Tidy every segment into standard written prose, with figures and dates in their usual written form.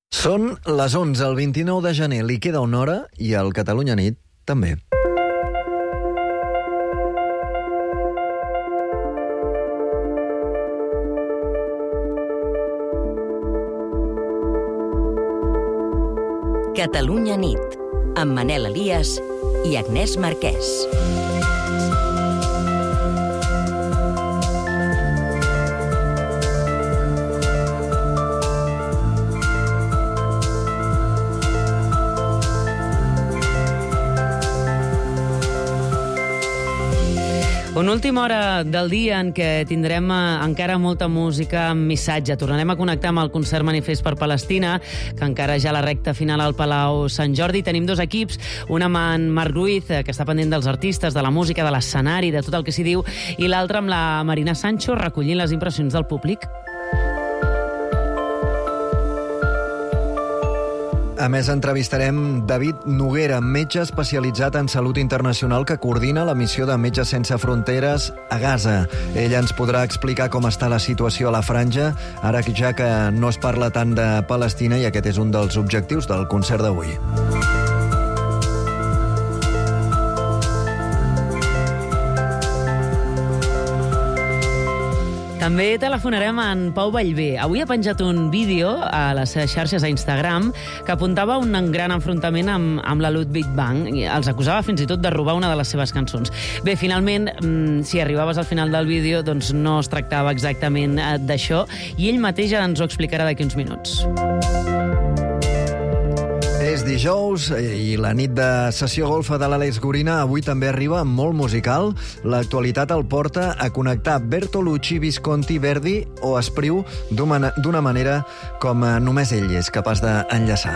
Són les 11, el 29 de gener, li queda una hora i el Catalunya Nit també. Catalunya Nit, amb Manel Elias i Agnès Marquès. Una última hora del dia en què tindrem encara molta música amb missatge. Tornarem a connectar amb el concert Manifest per Palestina, que encara ja a la recta final al Palau Sant Jordi. Tenim dos equips, un amb en Marc Ruiz, que està pendent dels artistes, de la música, de l'escenari, de tot el que s'hi diu, i l'altre amb la Marina Sancho, recollint les impressions del públic. A més, entrevistarem David Noguera, metge especialitzat en salut internacional que coordina la missió de Metges Sense Fronteres a Gaza. Ell ens podrà explicar com està la situació a la franja, ara ja que no es parla tant de Palestina i aquest és un dels objectius del concert d'avui. També telefonarem a en Pau Vallvé. Avui ha penjat un vídeo a les seves xarxes a Instagram que apuntava un gran enfrontament amb la Ludwig Bank. Els acusava fins i tot de robar una de les seves cançons. Bé, finalment, si arribaves al final del vídeo, doncs no es tractava exactament d'això, i ell mateix ens ho explicarà d'aquí uns minuts. És dijous i la nit de sessió golfa de l'Àlex Gorina avui també arriba molt musical. L'actualitat el porta a connectar Bertolucci, Visconti, Verdi o Espriu d'una manera com només ell és capaç d'enllaçar.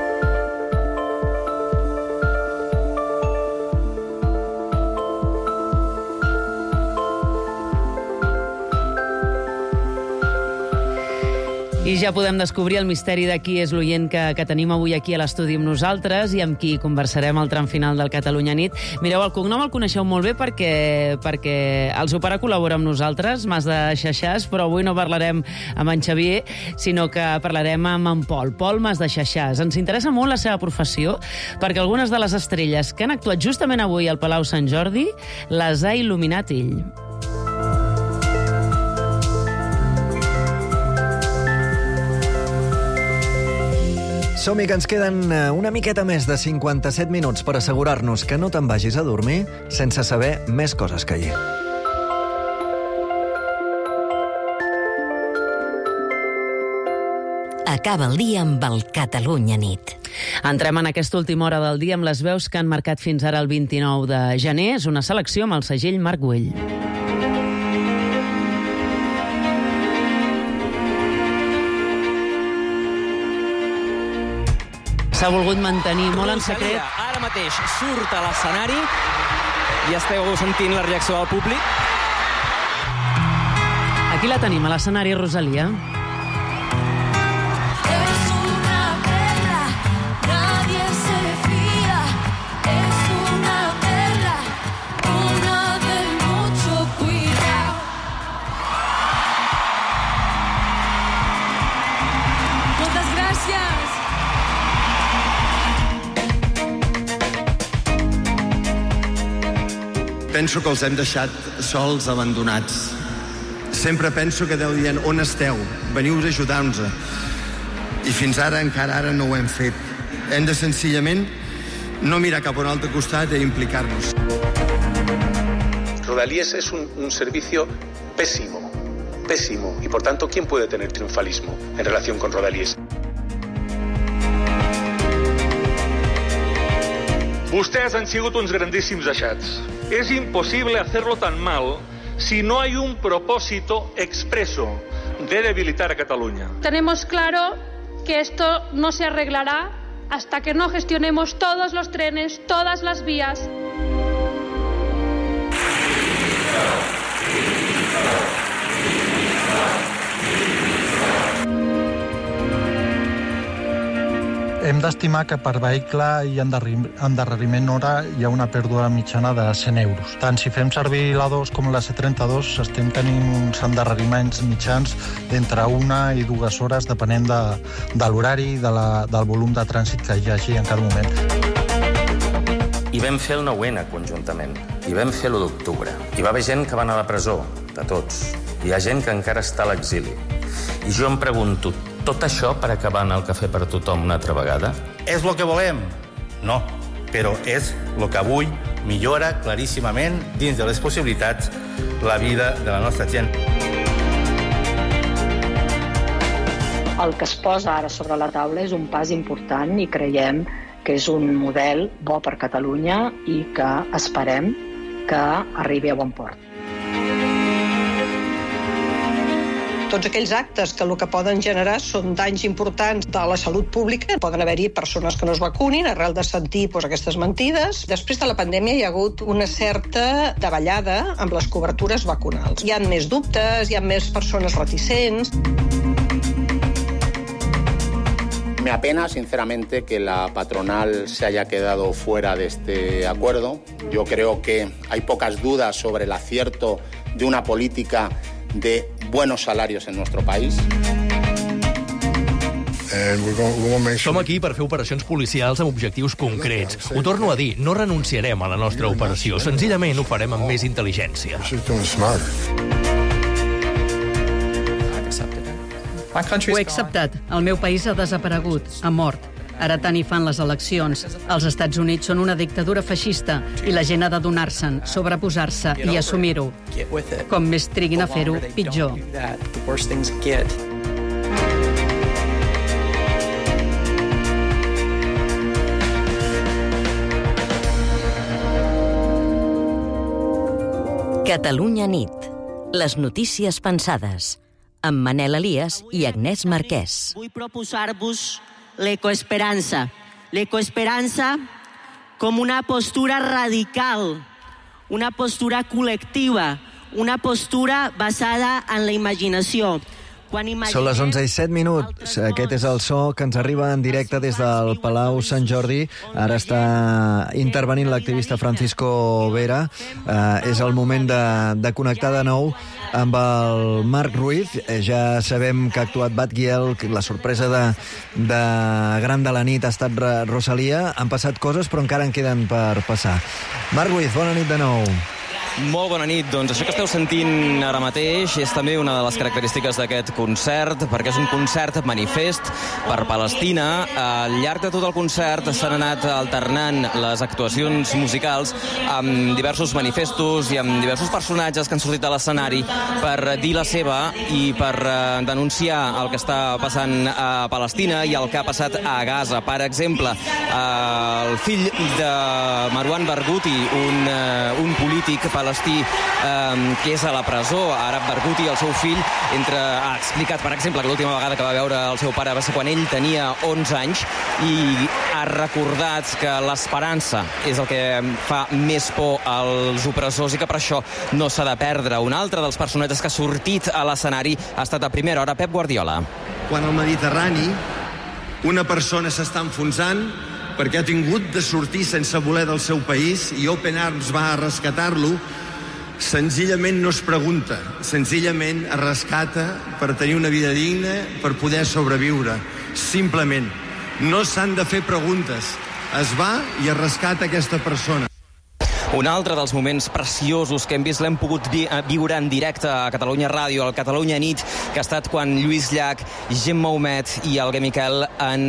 I ja podem descobrir el misteri de qui és l'oient que tenim avui aquí a l'estudi amb nosaltres i amb qui conversarem al tram final del Catalunya Nit. Mireu, el cognom el coneixeu molt bé perquè el seu pare col·labora amb nosaltres, Mas de Xaxàs, però avui no parlarem amb en Xavier, sinó que parlarem amb en Pol Mas de Xaxàs. Ens interessa molt la seva professió perquè algunes de les estrelles que han actuat justament avui al Palau Sant Jordi les ha il·luminat ell. Som-hi, que ens queden una miqueta més de 57 minuts per assegurar-nos que no te'n vagis a dormir sense saber més coses que ahir. Acaba el dia amb el Catalunya Nit. Entrem en aquesta última hora del dia amb les veus que han marcat fins ara el 29 de gener. És una selecció amb el segell Marc Güell. S'ha volgut mantenir molt en secret. Ara mateix surt a l'escenari i esteu sentint la reacció del públic. Aquí la tenim, a l'escenari, Rosalia. Penso que els hem deixat sols, abandonats. Sempre penso que Déu dient, on esteu? Veniu a ajudar-nos. I fins ara, encara ara no ho hem fet. Hem de senzillament no mirar cap a un altre costat i implicar-nos. Rodalies es un servicio pésimo, y por tanto, ¿quién puede tener triunfalismo en relación con Rodalies? Vostès han sigut uns grandíssims deixats. Es imposible hacerlo tan mal si no hay un propósito expreso de debilitar a Cataluña. Tenemos claro que esto no se arreglará hasta que no gestionemos todos los trenes, todas las vías. Hem d'estimar que per vehicle i endarreriment hora hi ha una pèrdua mitjana de 100 euros. Tant si fem servir l'A2 com la C32 estem tenint uns endarreriments mitjans d'entre 1 i 2 hores depenent de l'horari i del volum de trànsit que hi hagi en cada moment. I vam fer el 9-N conjuntament, i vam fer l'1 d'octubre. Hi va haver gent que va anar a la presó, de tots. Hi ha gent que encara està a l'exili. I jo em pregunto, tot això per acabar en el cafè per tothom una altra vegada? És el que volem? No, però és el que avui millora claríssimament, dins de les possibilitats, la vida de la nostra gent. El que es posa ara sobre la taula és un pas important i creiem que és un model bo per Catalunya i que esperem que arribi a bon port. Tots aquells actes que el que poden generar són danys importants de la salut pública. Poden haver-hi persones que no es vacunin arrel de sentir aquestes mentides. Després de la pandèmia hi ha hagut una certa davallada amb les cobertures vacunals. Hi ha més dubtes, hi ha més persones reticents. Me apena, sinceramente, que la patronal se haya quedado fuera de este acuerdo. Yo creo que hay pocas dudas sobre el acierto de una política de buenos salarios en nuestro país. Som aquí per fer operacions policials amb objectius concrets. Ho torno a dir, no renunciarem a la nostra operació. Senzillament ho farem amb més intel·ligència. Ho he acceptat. El meu país ha desaparegut, ha mort. Ara tant hi fan les eleccions. Els Estats Units són una dictadura feixista i la gent ha de donar-se'n, sobreposar-se i assumir-ho. Com més triguin a fer-ho, pitjor. Catalunya nit. Les notícies pensades. Amb Manel Elias i Agnès Marquès. Vull proposar-vos l'ecoesperança. L'ecoesperança com una postura radical, una postura col·lectiva, una postura basada en la imaginació. Són les 11:07. Aquest és el so que ens arriba en directe des del Palau Sant Jordi. Ara està intervenint l'activista Francisco Vera. És el moment de connectar de nou amb el Marc Ruiz. Ja sabem que ha actuat Batguiel, la sorpresa de gran de la nit ha estat Rosalia. Han passat coses, però encara en queden per passar. Marc Ruiz, bona nit de nou. Molt bona nit. Doncs això que esteu sentint ara mateix és també una de les característiques d'aquest concert, perquè és un concert manifest per Palestina. Al llarg de tot el concert s'han anat alternant les actuacions musicals amb diversos manifestos i amb diversos personatges que han sortit a l'escenari per dir la seva i per denunciar el que està passant a Palestina i el que ha passat a Gaza. Per exemple, el fill de Marwan Barghouti, un polític palestí que és a la presó, Arab Barghouti, el seu fill, ha explicat, per exemple, que l'última vegada que va veure el seu pare va ser quan ell tenia 11 anys i ha recordat que l'esperança és el que fa més por als opressors i que per això no s'ha de perdre. Un altre dels personatges que ha sortit a l'escenari ha estat a primera hora Pep Guardiola. Quan al Mediterrani una persona s'està enfonsant perquè ha tingut de sortir sense voler del seu país i Open Arms va a rescatar-lo, senzillament no es pregunta, senzillament es rescata per tenir una vida digna, per poder sobreviure. Simplement. No s'han de fer preguntes. Es va i es rescata aquesta persona. Un altre dels moments preciosos que hem vist l'hem pogut viure en directe a Catalunya Ràdio, al Catalunya Nit, que ha estat quan Lluís Llach, Gemma Humet i Alguer Miquel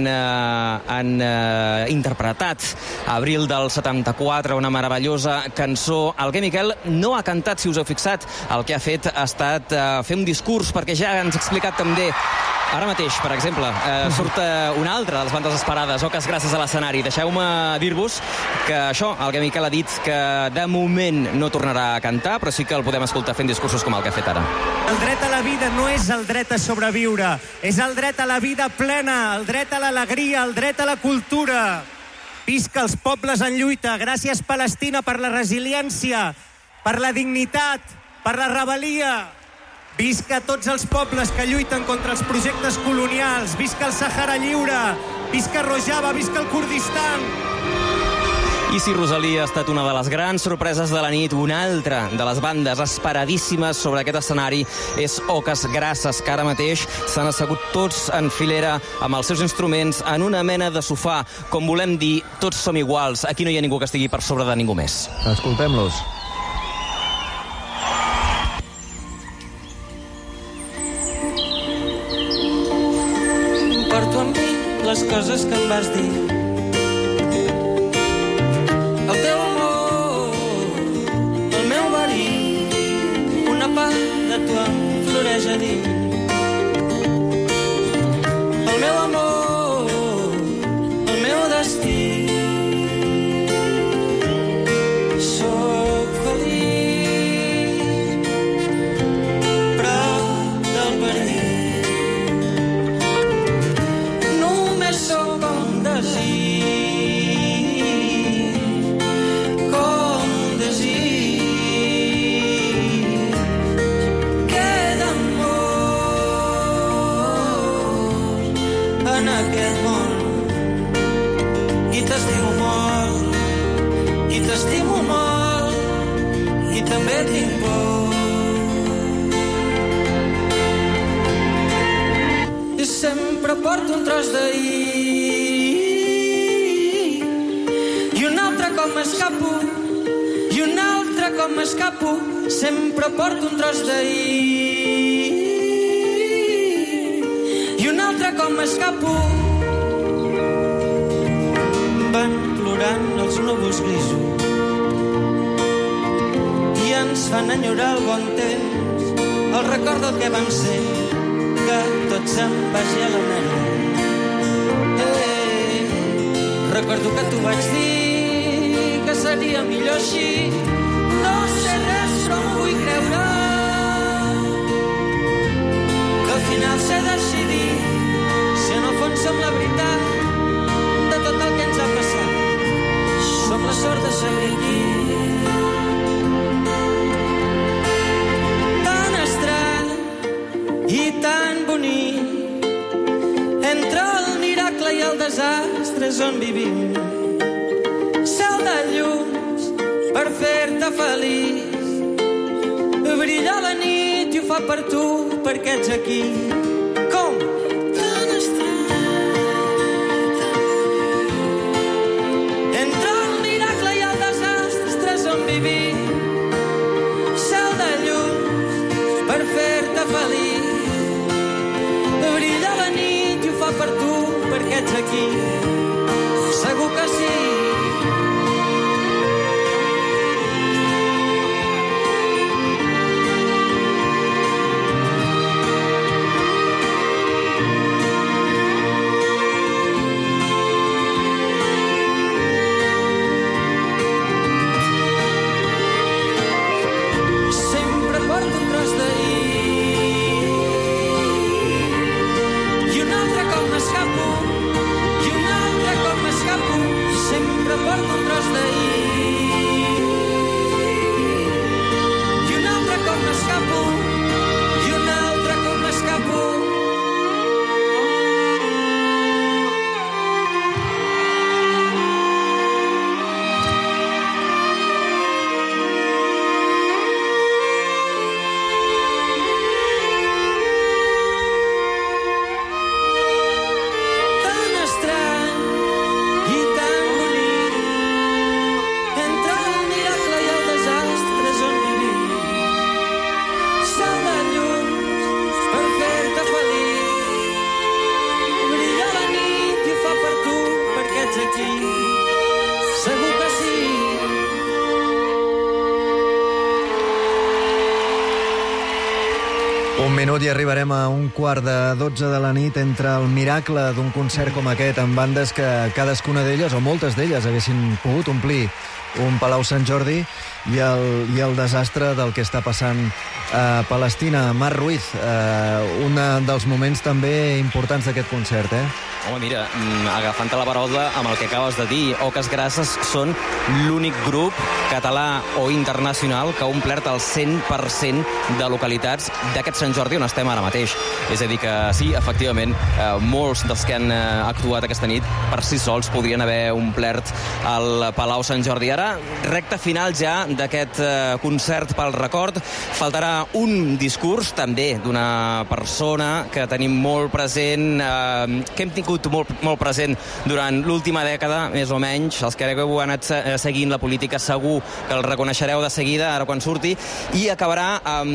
han interpretat Abril del 74, una meravellosa cançó. Alguer Miquel no ha cantat, si us heu fixat. El que ha fet ha estat fer un discurs, perquè ja ens ha explicat també ara mateix, per exemple, surt una altra de les bandes esperades, Oques gràcies a l'escenari. Deixeu-me dir-vos que això, Alguer Miquel ha dit que de moment no tornarà a cantar, però sí que el podem escoltar fent discursos com el que ha fet ara. El dret a la vida no és el dret a sobreviure, és el dret a la vida plena, el dret a l'alegria, el dret a la cultura. Visca els pobles en lluita. Gràcies, Palestina, per la resiliència, per la dignitat, per la rebel·lia. Visca tots els pobles que lluiten contra els projectes colonials. Visca el Sàhara lliure. Visca Rojava, visca el Kurdistan. I si Rosalía ha estat una de les grans sorpreses de la nit, una altra de les bandes esperadíssimes sobre aquest escenari és Oques Grasses, que ara mateix s'han assegut tots en filera amb els seus instruments en una mena de sofà. Com volem dir, tots som iguals. Aquí no hi ha ningú que estigui per sobre de ningú més. Escoltem-los. Porto amb mi les coses que em vas dir. El teu amor, el meu verí, una part de tu em floreix a dins. El meu amor, el meu destí. Soc feliç prop del paradís. Només sóc un desig. T'estimo molt i també tinc por. I sempre porto un tros d'ahir i un altre cop m'escapo i un altre cop m'escapo. Sempre porto un tros d'ahir i un altre cop m'escapo. Van plorant els núvols grisos i ens fan enyorar el bon temps, el record del que vam ser, que tot se'n vagi a la merda. Recordo que t'ho vaig dir, que seria millor així. No sé res, però m'ho vull creure, que al final sé decidir si en el fons som la veritat de tot el que ens ha passat. Som la sort de seguir aquí. Tan estrany i tan bonic, entre el miracle i el desastre és on vivim. Cel de llums per fer-te feliç, brilla la nit i ho fa per tu, perquè ets aquí. Com? Cel de llums per fer-te feliç, brilla la nit i ho fa per tu, perquè ets aquí. Segur que sí. Un minut i arribarem a 11:45 de la nit entre el miracle d'un concert com aquest amb bandes que cadascuna d'elles, o moltes d'elles, haguessin pogut omplir un Palau Sant Jordi i el desastre del que està passant a Palestina. Marc Ruiz, un dels moments també importants d'aquest concert, Home, mira, agafant-te la paraula amb el que acabes de dir, Oques Grasses són l'únic grup català o internacional que ha omplert el 100% de localitats d'aquest Sant Jordi on estem ara mateix. És a dir que sí, efectivament, molts dels que han actuat aquesta nit per si sols podrien haver omplert el Palau Sant Jordi. Ara, recta final ja d'aquest concert pel record. Faltarà un discurs, també, d'una persona que tenim molt present, que hem tingut molt present durant l'última dècada, més o menys. Els que heu anat seguint la política segur que el reconeixereu de seguida, ara quan surti, i acabarà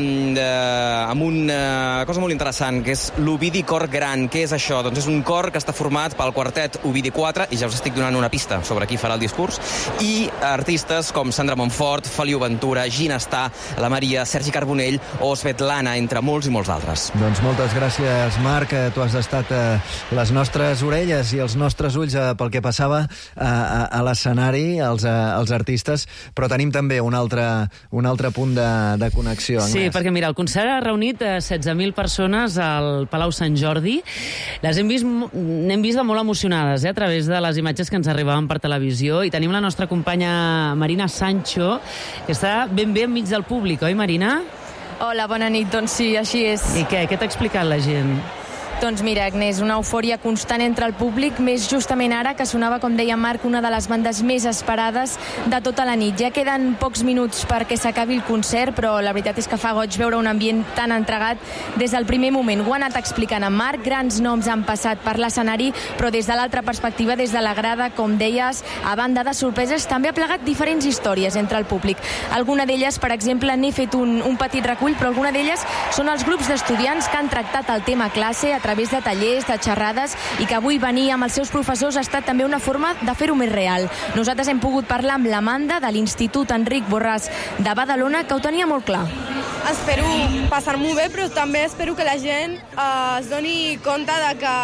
amb una cosa molt interessant, que és l'Ovidi Cor Gran. Què és això? Doncs és un cor que està format pel quartet Ovidi 4, i ja us estic donant una pista sobre qui farà el discurs, i artistes com Sandra Montfort, Feliu Ventura, Ginestar, la Maria, Sergi Carbonell o Svetlana, entre molts i molts altres. Doncs moltes gràcies, Marc. Tu has estat les nostres orelles i els nostres ulls pel que passava a l'escenari, als artistes, però tenim també un altre punt de connexió. Sí, perquè mira, el concert ha reunit 16.000 persones al Palau Sant Jordi. N'hem vist de molt emocionades a través de les imatges que ens arribaven per televisió, i tenim la nostra companya Marina Sancho, que està ben bé enmig del públic, oi, Marina? Hola, bona nit. Doncs sí, així és. I què t'ha explicat la gent? Doncs mira, Agnès, una eufòria constant entre el públic, més justament ara que sonava, com deia Marc, una de les bandes més esperades de tota la nit. Ja queden pocs minuts perquè s'acabi el concert, però la veritat és que fa goig veure un ambient tan entregat des del primer moment. Ho ha anat explicant en Marc, grans noms han passat per l'escenari, però des de l'altra perspectiva, des de la grada, com deies, a banda de sorpreses, també ha plegat diferents històries entre el públic. Alguna d'elles, per exemple, n'he fet un petit recull, però alguna d'elles són els grups d'estudiants que han tractat el tema classe a través de tallers, de xerrades, i que avui venir amb els seus professors ha estat també una forma de fer-ho més real. Nosaltres hem pogut parlar amb l'Amanda de l'Institut Enric Borràs de Badalona, que ho tenia molt clar. Espero passar-m'ho bé, però també espero que la gent es doni compte de que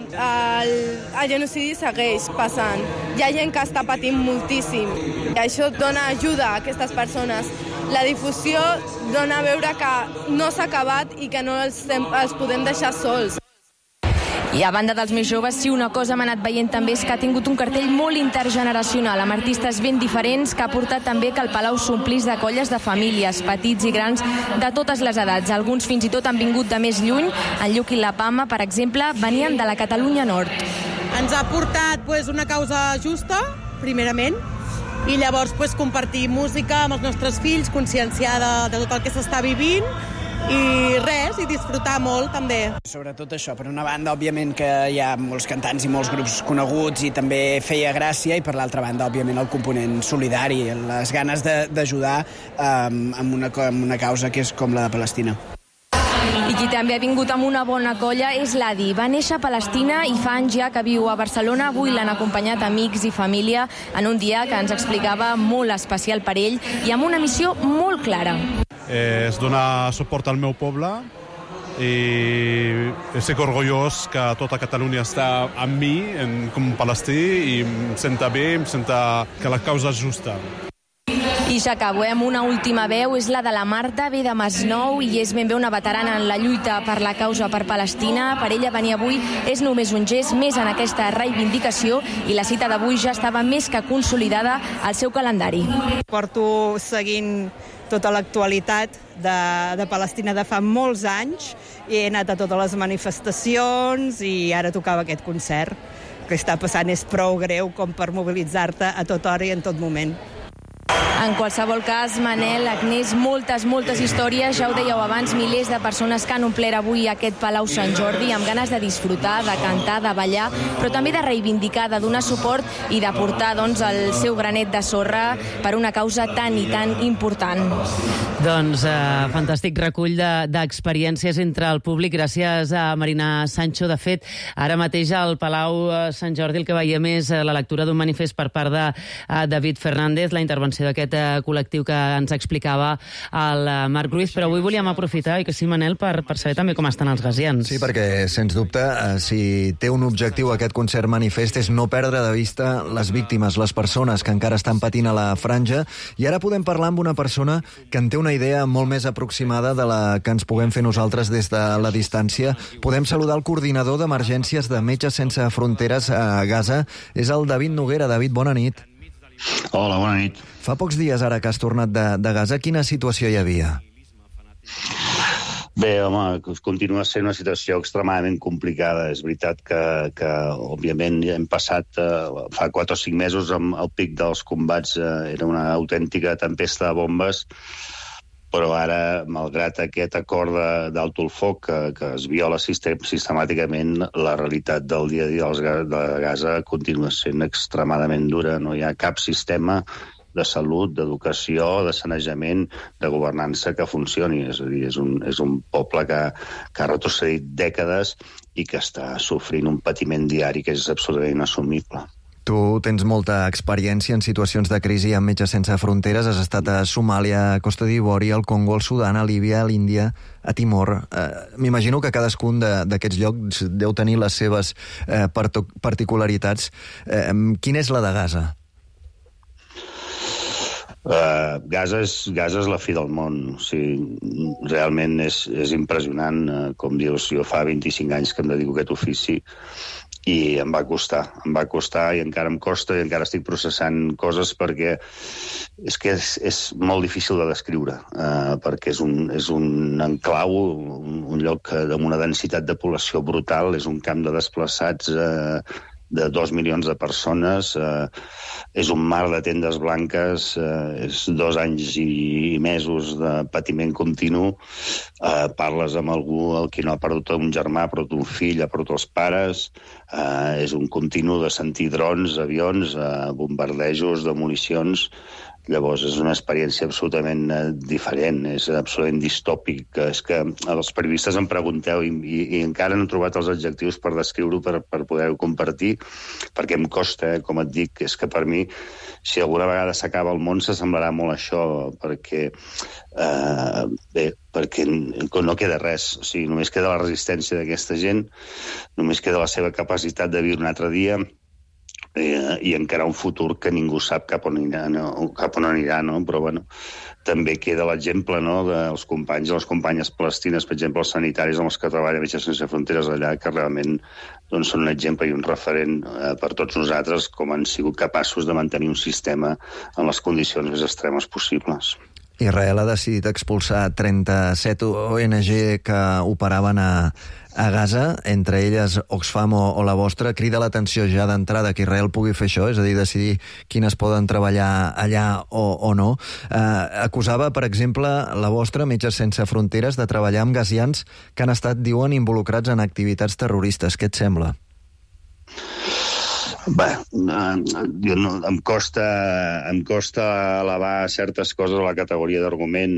el genocidi segueix passant. Hi ha gent que està patint moltíssim, i això dona ajuda a aquestes persones. La difusió dona a veure que no s'ha acabat i que no els podem deixar sols. I a banda dels més joves, sí, una cosa m'ha anat veient també és que ha tingut un cartell molt intergeneracional, amb artistes ben diferents, que ha portat també que el Palau s'omplís de colles de famílies, petits i grans, de totes les edats. Alguns fins i tot han vingut de més lluny. En Lluc i la Pama, per exemple, venien de la Catalunya Nord. Ens ha portat una causa justa, primerament, i llavors compartir música amb els nostres fills, conscienciar de tot el que s'està vivint, i res, i disfrutar molt també. Sobretot això, per una banda, òbviament que hi ha molts cantants i molts grups coneguts i també feia gràcia, i per l'altra banda, òbviament, el component solidari, les ganes d'ajudar amb una causa que és com la de Palestina. I qui també ha vingut amb una bona colla és l'Adi. Va néixer a Palestina i fa anys ja que viu a Barcelona. Avui l'han acompanyat amics i família en un dia que ens explicava molt especial per ell i amb una missió molt clara. És donar suport al meu poble i estic orgullós que tota Catalunya està amb mi com palestí, i em senta bé, em senta que la causa és justa. I ja acabo, amb una última veu, és la de la Marta, ve de Masnou i és ben bé una veterana en la lluita per la causa per Palestina. Per ella venir avui és només un gest més en aquesta reivindicació, i la cita d'avui ja estava més que consolidada al seu calendari. Porto seguint tota l'actualitat de Palestina de fa molts anys, i he anat a totes les manifestacions i ara tocava aquest concert. El que està passant és prou greu com per mobilitzar-te a tota hora i en tot moment. En qualsevol cas, Manel, Agnès, moltes històries, ja ho dèieu abans, milers de persones que han omplert avui aquest Palau Sant Jordi amb ganes de disfrutar, de cantar, de ballar, però també de reivindicar, de donar suport i de portar el seu granet de sorra per una causa tan i tan important. Doncs fantàstic recull d'experiències entre el públic, gràcies a Marina Sancho. De fet, ara mateix al Palau Sant Jordi el que veiem és la lectura d'un manifest per part de David Fernández, la intervenció d'aquest aquest col·lectiu que ens explicava el Marc Ruiz, però avui volíem aprofitar, i que sí, Manel, per saber també com estan els gazians. Sí, perquè, sens dubte, si té un objectiu aquest concert manifest és no perdre de vista les víctimes, les persones que encara estan patint a la franja, i ara podem parlar amb una persona que en té una idea molt més aproximada de la que ens puguem fer nosaltres des de la distància. Podem saludar el coordinador d'emergències de Metges Sense Fronteres a Gaza. És el David Noguera. David, bona nit. Hola, bona nit. Fa pocs dies ara que has tornat de Gaza, quina situació hi havia? Bé, home, continua sent una situació extremadament complicada. És veritat que òbviament, hem passat fa 4 o 5 mesos amb el pic dels combats, era una autèntica tempesta de bombes, però ara, malgrat aquest acord d'alto el foc que es viola sistemàticament, la realitat del dia a dia de Gaza continua sent extremadament dura. No hi ha cap sistema de salut, d'educació, de sanejament, de governança que funcioni. És a dir, és un poble que ha retrocedit dècades i que està sofrint un patiment diari que és absolutament inassumible. Tu tens molta experiència en situacions de crisi amb Metges Sense Fronteres. Has estat a Somàlia, a Costa d'Ivori, al Congo, al Sudan, a Líbia, a l'Índia, a Timor. M'imagino que cadascun d'aquests llocs deu tenir les seves particularitats. Quina és la de Gaza? Gaza és la fi del món. O sigui, realment és impressionant. Com dius, jo fa 25 anys que em dedico a aquest ofici i em va costar i encara em costa i encara estic processant coses perquè és molt difícil de descriure, perquè és un enclau, un lloc amb una densitat de població brutal, és un camp de desplaçats de 2 milions de persones, és un mar de tendes blanques, és 2 anys i mesos de patiment continu, parles amb algú el qui no ha perdut un germà, ha perdut un fill, ha perdut els pares, és un continu de sentir drons, avions, bombardejos de municions. Llavors, és una experiència absolutament diferent, és absolutament distòpic. És que els periodistes em pregunteu i encara no he trobat els adjectius per descriure-ho, per poder-ho compartir, perquè em costa, com et dic, és que per mi, si alguna vegada s'acaba el món, s'assemblarà molt a això, perquè no queda res. O sigui, només queda la resistència d'aquesta gent, només queda la seva capacitat de viure un altre dia, i encara un futur que ningú sap cap on anirà, no? Però, bueno, també queda l'exemple, no?, dels companys i les companyes palestines, per exemple, els sanitaris amb els que treballa Metges Sense Fronteres allà, que realment són un exemple i un referent per tots nosaltres, com han sigut capaços de mantenir un sistema en les condicions més extremes possibles. Israel ha decidit expulsar 37 ONG que operaven a Gaza, entre elles Oxfam o la vostra. Crida l'atenció ja d'entrada que Israel pugui fer això, és a dir, decidir quines poden treballar allà o no. Acusava, per exemple, la vostra, Metges Sense Fronteres, de treballar amb gazians que han estat, diuen, involucrats en activitats terroristes. Què et sembla? Bé, em costa elevar certes coses a la categoria d'argument.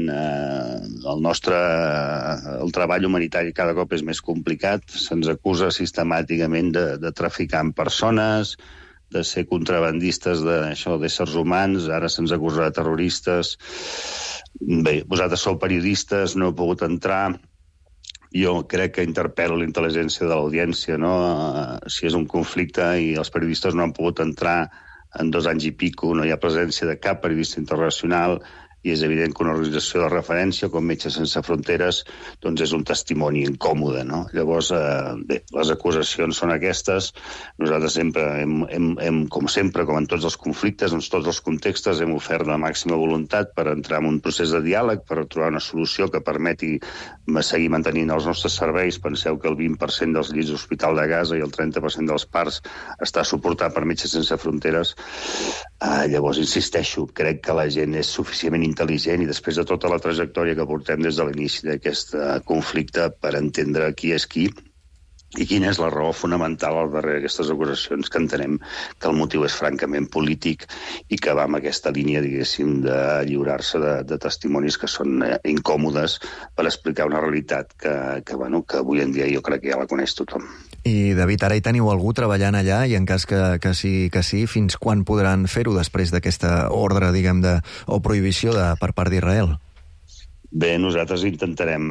El treball humanitari cada cop és més complicat. Se'ns acusa sistemàticament de traficar amb persones, de ser contrabandistes d'éssers humans. Ara se'ns acusa de terroristes. Bé, vosaltres sou periodistes, no heu pogut entrar. Jo crec que interpel·lo la intel·ligència de l'audiència, no? Si és un conflicte i els periodistes no han pogut entrar en 2 anys i pico, no hi ha presència de cap periodista internacional, i és evident que una organització de referència com Metges Sense Fronteres doncs és un testimoni incòmode, no? Llavors, bé, les acusacions són aquestes. Nosaltres sempre com en tots els conflictes, en tots els contextos, hem ofert la màxima voluntat per entrar en un procés de diàleg, per trobar una solució que permeti seguir mantenint els nostres serveis. Penseu que el 20% dels llits d'hospital de Gaza i el 30% dels parts està suportat per Metges Sense Fronteres. Llavors, insisteixo, crec que la gent és suficientment intel·ligent i després de tota la trajectòria que portem des de l'inici d'aquest conflicte per entendre qui és qui i quina és la raó fonamental al darrere d'aquestes acusacions, que entenem que el motiu és francament polític i que va amb aquesta línia, diguéssim, de lliurar-se de testimonis que són incòmodes per explicar una realitat que avui en dia jo crec que ja la coneix tothom. I, David, ara hi teniu algú treballant allà i en cas que sí, fins quan podran fer-ho després d'aquesta ordre, diguem, o prohibició per part d'Israel? Bé, nosaltres intentarem,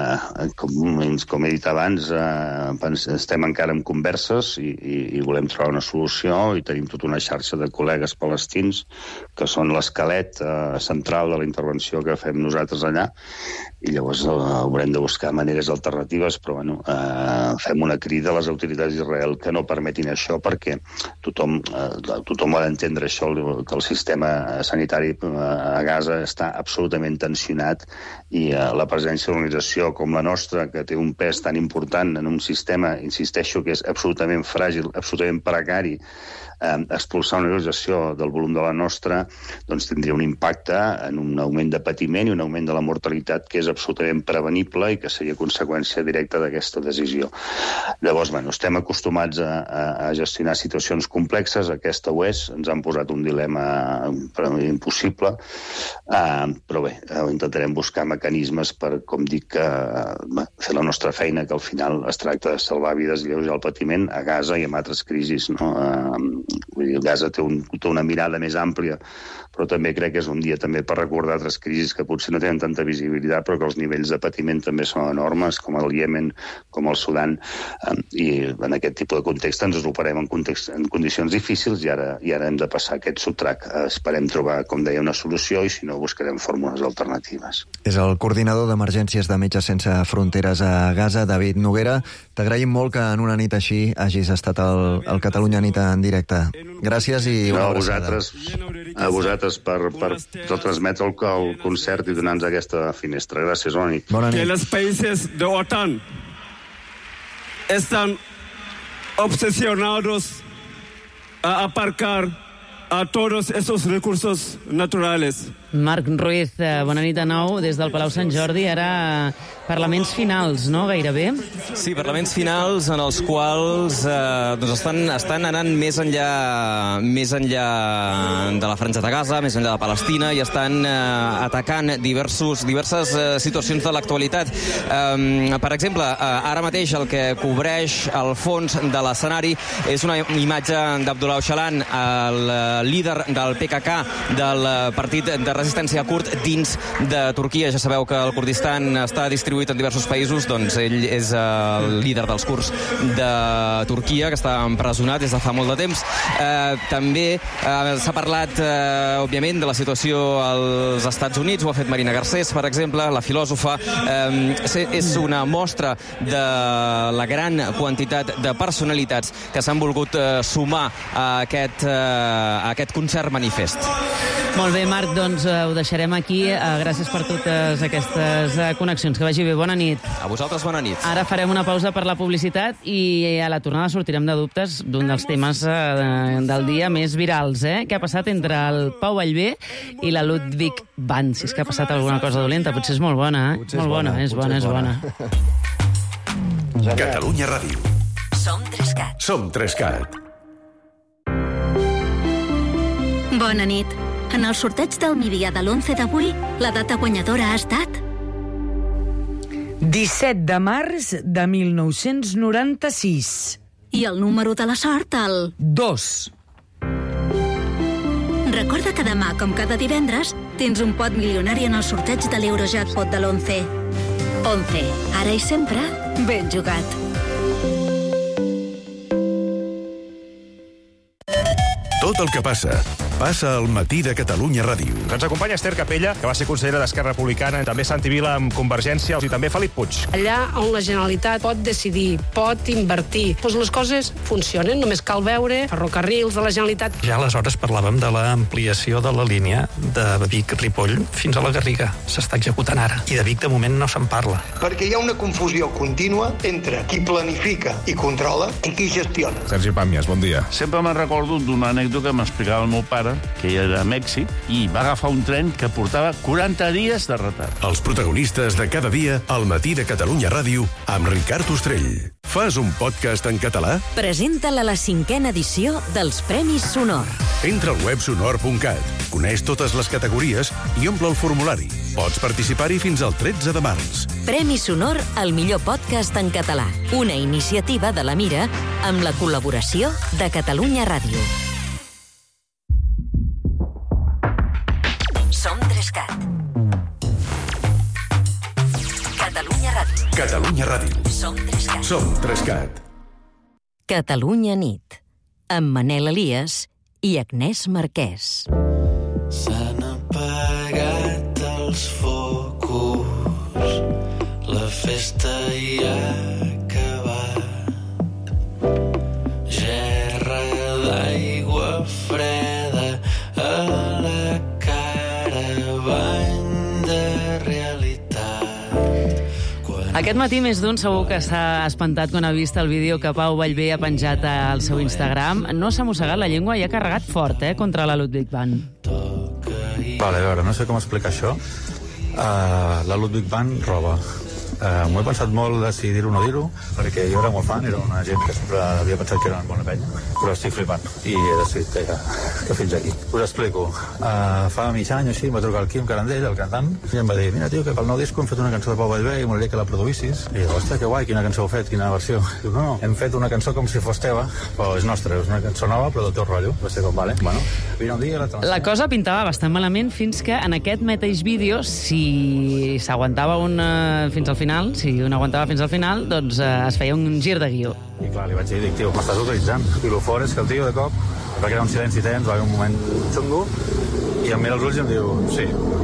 com he dit abans, estem encara en converses i volem trobar una solució i tenim tota una xarxa de col·legues palestins que són l'esquelet central de la intervenció que fem nosaltres allà i llavors haurem de buscar maneres alternatives, però bueno, fem una crida a les autoritats d'Israel que no permetin això perquè tothom ha d'entendre això, que el sistema sanitari a Gaza està absolutament tensionat i la presència d'una organització com la nostra, que té un pes tan important en un sistema, insisteixo, que és absolutament fràgil, absolutament precari, expulsar una organització del volum de la nostra, doncs tindria un impacte en un augment de patiment i un augment de la mortalitat que és absolutament prevenible i que seria conseqüència directa d'aquesta decisió. Llavors, bueno, estem acostumats a gestionar situacions complexes, aquesta ho és, ens han posat un dilema impossible, però bé, intentarem buscar mecanismes per, com dic, fer la nostra feina, que al final es tracta de salvar vides i alleujar el patiment a Gaza i en altres crisis, no? Vull dir, Gaza té una mirada més àmplia, però també crec que és un dia també per recordar altres crisis que potser no tenen tanta visibilitat, però que els nivells de patiment també són enormes, com el Iemen, com el Sudan, i en aquest tipus de context ens operem en condicions difícils i ara hem de passar aquest subtrac. Esperem trobar, com deia, una solució i si no buscarem fórmules alternatives. És el coordinador d'emergències de Metges Sense Fronteres a Gaza, David Noguera. T'agraïm molt que en una nit així hagis estat al Catalunya Nit en directe. Gràcies i una abraçada. A vosaltres per retransmetre el concert i donar-nos aquesta finestra. Gràcies, bona nit. Bona nit. Que los países de OTAN están obsesionados a aparcar a todos esos recursos naturales. Marc Ruiz, bona nit de nou des del Palau Sant Jordi. Ara parlaments finals, no? Gairebé. Sí, parlaments finals en els quals estan anant més enllà de la Franja de Gaza, més enllà de Palestina, i estan atacant diverses situacions de l'actualitat. Per exemple, ara mateix el que cobreix el fons de l'escenari és una imatge d'Abdullah Öcalan, el líder del PKK, del partit de resistència kurd dins de Turquia. Ja sabeu que el Kurdistan està distribuït en diversos països, doncs ell és el líder dels kurds de Turquia, que està empresonat des de fa molt de temps. També s'ha parlat, òbviament, de la situació als Estats Units, ho ha fet Marina Garcés, per exemple, la filòsofa. És una mostra de la gran quantitat de personalitats que s'han volgut sumar a aquest concert manifest. Molt bé, Marc, doncs ho deixarem aquí. Gràcies per totes aquestes connexions. Que vagi bé. Bona nit. A vosaltres, bona nit. Ara farem una pausa per la publicitat i a la tornada sortirem de dubtes d'un dels temes del dia més virals, Què ha passat entre el Pau Vallvé i la Ludwig van? Si és que ha passat alguna cosa dolenta. Potser és molt bona, És bona. Catalunya Ràdio. Som 3CAT. Som 3CAT. Bona nit. En el sorteig del migdia de l'11 d'avui, la data guanyadora ha estat 17 de març de 1996. I el número de la sort, el 2. Recorda que demà, com cada divendres, tens un pot milionari en el sorteig de l'Eurojackpot de l'11. 11. Ara i sempre, ben jugat. Tot el que passa al matí de Catalunya Ràdio. Ens acompanya Esther Capella, que va ser consellera d'Esquerra Republicana, també Santi Vila amb Convergència i també Felip Puig. Allà on la Generalitat pot decidir, pot invertir, doncs les coses funcionen. Només cal veure ferrocarrils de la Generalitat. Ja aleshores parlàvem de l'ampliació de la línia de Vic-Ripoll fins a la Garriga. S'està executant ara. I de Vic, de moment, no se'n parla. Perquè hi ha una confusió contínua entre qui planifica i controla i qui gestiona. Sergi Pàmies, bon dia. Sempre me'n recordo d'una anècdota que m'explicava el meu pare, que era a Mèxic, i va agafar un tren que portava 40 dies de retard. Els protagonistes de cada dia al matí de Catalunya Ràdio amb Ricard Ostrell. Fas un podcast en català? Presenta-la la 5a edició dels Premis Sonor. Entra al web sonor.cat, coneix totes les categories i omple el formulari. Pots participar-hi fins al 13 de març. Premi Sonor al millor podcast en català. Una iniciativa de la Mira amb la col·laboració de Catalunya Ràdio. Som 3CAT. Catalunya Ràdio. Catalunya Ràdio. Som 3CAT. Som 3CAT. Catalunya nit. Amb Manel Elias i Agnès Marquès. S'han apagat els focus, la festa hi ha acabat. Gerra d'aigua freda a la cara, bany de realitat. Aquest matí més d'un segur que s'ha espantat quan ha vist el vídeo que Pau Vallvé ha penjat al seu Instagram. No s'ha mossegat la llengua i ha carregat fort, contra la Ludwig Band. Vale, a veure, no sé com explicar això. La Ludwig Band roba. M'ho he pensat molt de si dir-ho o no dir-ho, perquè jo era molt fan, era una gent que sempre havia pensat que era una bona penya, però estic flipant i he decidit que fins aquí. Us explico. Fa mig any o així em va trucar el Quim Carandell, el cantant, i em va dir, mira, tio, que pel nou disco hem fet una cançó de Pau Vallvé i m'agradaria que la produïssis. I dic, ostres, que guai, quina cançó heu fet, quina versió? Diu, no, hem fet una cançó com si fos teva, però és nostra, és una cançó nova, però del teu rotllo. Va ser com, vale, bueno, vine un dia... La cosa pintava bastant malament fins que en aquest mateix vídeo, si s'aguantava fins al final, si un aguantava fins al final, doncs es feia un gir de guió. I clar, li vaig dir, tio, m'estàs utilitzant. I el fort és que el tio, de cop, va quedar un silenci tens, va haver un moment xungo, i em mira els ulls i em diu, sí.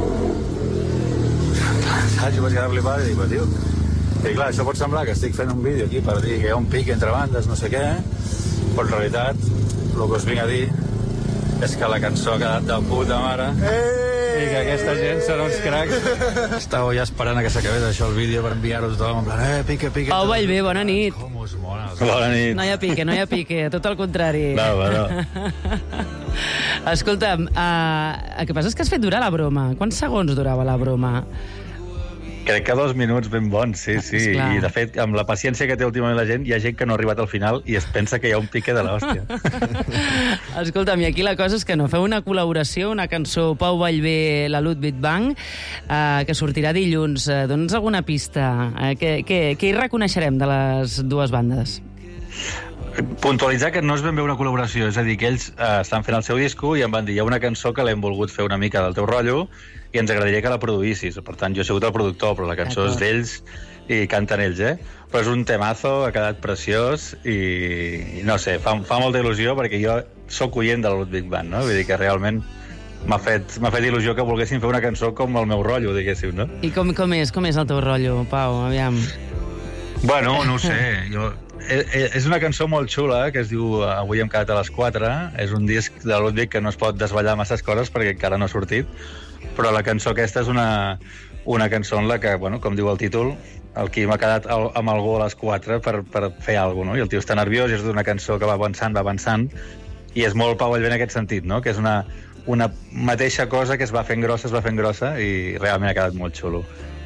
Saps? Jo vaig quedar flipat i dic, tio... I clar, això pot semblar que estic fent un vídeo aquí per dir que hi ha un pic entre bandes, no sé què, però en realitat, el que us vinc a dir és que la cançó ha quedat de puta mare. I que aquesta gent són uns cracs. Estàveu ja esperant que s'acabés això el vídeo per enviar-ho a tothom, en plan, pique, pique. Pau Vallvé, bona nit. Com us mola. Bona nit. No hi ha pique, tot el contrari. No. Escolta'm, el que passa és que has fet durar la broma. Quants segons durava la broma? Crec que 2 minuts ben bons, sí. Esclar. I, de fet, amb la paciència que té últimament la gent, hi ha gent que no ha arribat al final i es pensa que hi ha un pique de l'hòstia. Escolta'm, i aquí la cosa és que no feu una col·laboració, una cançó Pau Vallvé, la Ludwig Band, que sortirà dilluns. Dóna'ns alguna pista. Què hi reconeixerem de les dues bandes? Puntualitzar que no és ben bé una col·laboració, és a dir, que ells estan fent el seu disco i em van dir, hi ha una cançó que l'hem volgut fer una mica del teu rotllo i ens agradaria que la produïssis. Per tant, jo he sigut el productor, però la cançó és d'ells i canten ells, Però és un temazo, ha quedat preciós i no sé, fa molta il·lusió perquè jo sóc oient de la Ludwig Band, no? Vull dir que realment m'ha fet il·lusió que volguessin fer una cançó com el meu rotllo, diguéssim, no? I com és el teu rotllo, Pau? Aviam. Bueno, no ho sé, és una cançó molt xula que es diu Avui hem quedat a les 4. És un disc de Ludwig que no es pot desvetllar masses coses perquè encara no ha sortit, però la cançó aquesta és una cançó en la que, bueno, com diu el títol, el Quim ha quedat amb algú a les 4 per fer alguna cosa, no? I el tio està nerviós i és una cançó que va avançant, i és molt Pau Vallvé en aquest sentit, no? Que és una mateixa cosa que es va fent grossa i realment ha quedat molt xulo.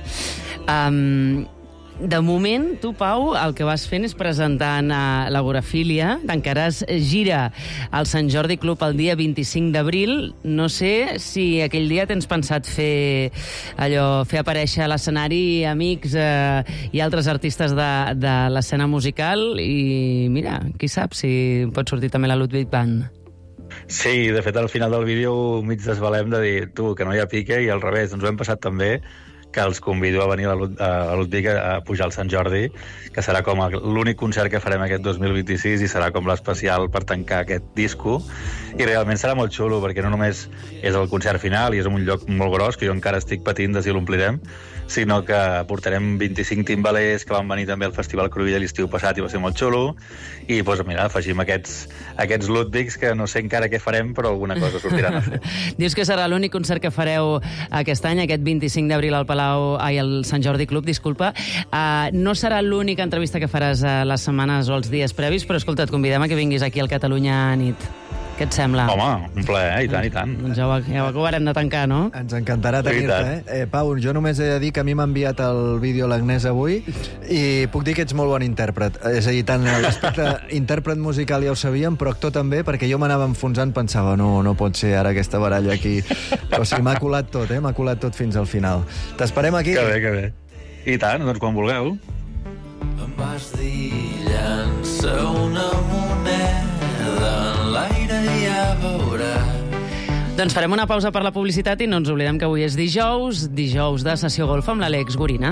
De moment, tu, Pau, el que vas fent és presentant l'Agorafília. T'encaràs gira al Sant Jordi Club el dia 25 d'abril. No sé si aquell dia tens pensat fer aparèixer a l'escenari amics i altres artistes de l'escena musical i, mira, qui sap si pot sortir també la Ludwig Band. Sí, de fet, al final del vídeo mig desvalem de dir, tu, que no hi ha pique, i al revés, ens ho hem passat també, que els convido a venir a Ludwig a pujar al Sant Jordi, que serà com l'únic concert que farem aquest 2026 i serà com l'especial per tancar aquest disco, i realment serà molt xulo perquè no només és el concert final i és en un lloc molt gros que jo encara estic patint de si l'omplirem, sinó que portarem 25 timbalers que van venir també al Festival Cruïlla l'estiu passat i va ser molt xulo, i doncs mira, afegim aquests Ludwigs que no sé encara què farem, però alguna cosa sortiran a fer. Dius que serà l'únic concert que fareu aquest any, aquest 25 d'abril al al Sant Jordi Club, disculpa. No serà l'única entrevista que faràs a les setmanes o els dies previs, però escolta, et convidem a que vinguis aquí al Catalunya nit. Què et sembla? Home, un plaer, i tant. Doncs ja ho acabarem de tancar, no? Ens encantarà tenir-te, Pau, jo només he de dir que a mi m'ha enviat el vídeo l'Agnès avui i puc dir que ets molt bon intèrpret. És a dir, tant l'aspecte intèrpret musical ja ho sabíem, però actor també, perquè jo m'anava enfonsant, pensava, no pot ser ara aquesta baralla aquí. O sigui, m'ha colat tot, m'ha colat tot fins al final. T'esperem aquí. Que bé. I tant, doncs quan vulgueu. Em vas dir, llança una moneda en l'aire i ja veuràs. Doncs farem una pausa per la publicitat i no ens oblidem que avui és dijous de sessió golf amb l'Àlex Gorina.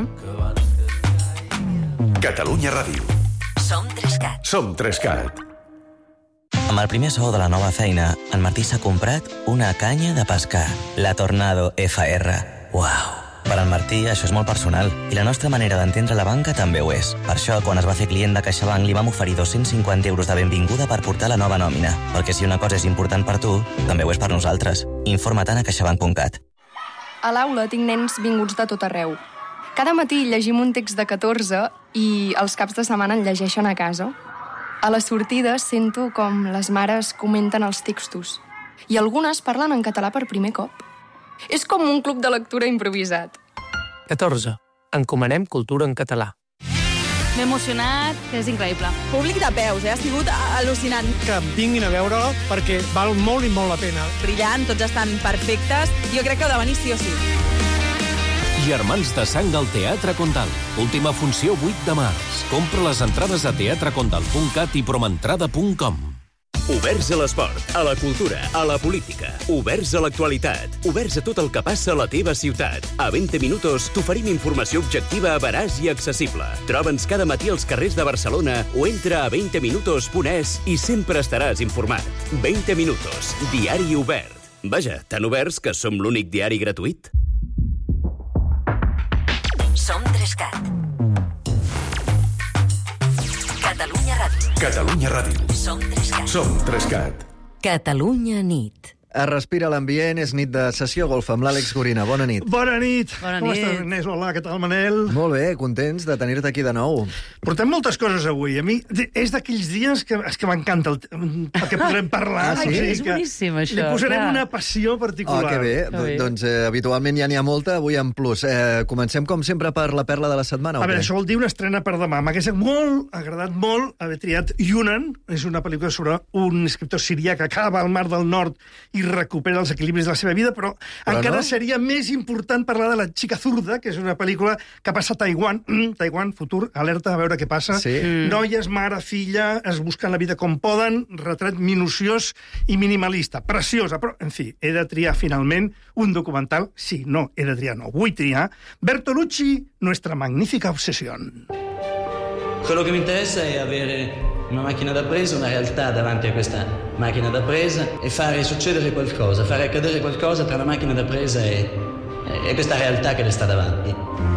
Catalunya Ràdio. Som 3CAT. Som 3CAT. Amb el primer sou de la nova feina, en Martí s'ha comprat una canya de pescar, la Tornado FR. Uau! Per en Martí, això és molt personal, i la nostra manera d'entendre la banca també ho és. Per això, quan es va fer client de CaixaBank, li vam oferir 250 euros de benvinguda per portar la nova nòmina. Perquè si una cosa és important per tu, també ho és per nosaltres. Informa't a caixabank.cat. A l'aula tinc nens vinguts de tot arreu. Cada matí llegim un text de 14 i els caps de setmana en llegeixen a casa. A les sortides sento com les mares comenten els textos i algunes parlen en català per primer cop. És com un club de lectura improvisat. 14. Encomanem cultura en català. M'he emocionat, que és increïble. Públic de peus, ha sigut al·lucinant. Que vinguin a veure perquè val molt i molt la pena. Brillant, tots estan perfectes. Jo crec que heu de venir sí o sí. Germans de sang al Teatre Condal. Última funció 8 de març. Compra les entrades a teatrecondal.cat i promentrada.com. Oberts a l'esport, a la cultura, a la política. Oberts a l'actualitat. Oberts a tot el que passa a la teva ciutat. A 20 minuts t'oferim informació objectiva, veraç i accessible. Troba'ns cada matí als carrers de Barcelona o entra a 20minutos.es i sempre estaràs informat. 20 minutos, diari obert. Vaja, tan oberts que som l'únic diari gratuït. Som 3CAT. Catalunya Ràdio. Catalunya Ràdio. Som 3CAT. Som 3CAT. Catalunya nit. Es respira l'ambient, és nit de sessió golf amb l'Àlex Gorina. Bona nit. Bona nit. Bona Com nit. estàs, Agnès? Hola, què tal, Manel? Molt bé, contents de tenir-te aquí de nou. Portem moltes coses avui. A mi és d'aquells dies que m'encanta perquè podrem parlar. Ah, sí? O sigui És boníssim, això. Li posarem clar. una passió particular. Que bé. Doncs habitualment ja n'hi ha molta, avui en plus. Comencem, com sempre, per la perla de la setmana. A veure, això vol dir una estrena per demà. M'hagués agradat molt haver triat Yunnan. És una pel·lícula sobre un escriptor sirià que acaba al Mar del Nord i recupera els equilibris de la seva vida, però encara seria més important parlar de La xica zurda, que és una pel·lícula que passa a Taiwan. Taiwan, futur, alerta, a veure què passa. Sí. Noies, mare, filla, es busquen la vida com poden, retrat minuciós i minimalista. Preciosa, però, en fi, he de triar finalment un documental. Sí, no, he de triar, no, vull triar. Bertolucci, Nuestra magnífica obsesión. Quello che mi interessa è avere una macchina da presa, una realtà davanti a questa macchina da presa e fare succedere qualcosa, fare accadere qualcosa tra la macchina da presa e questa realtà che le sta davanti.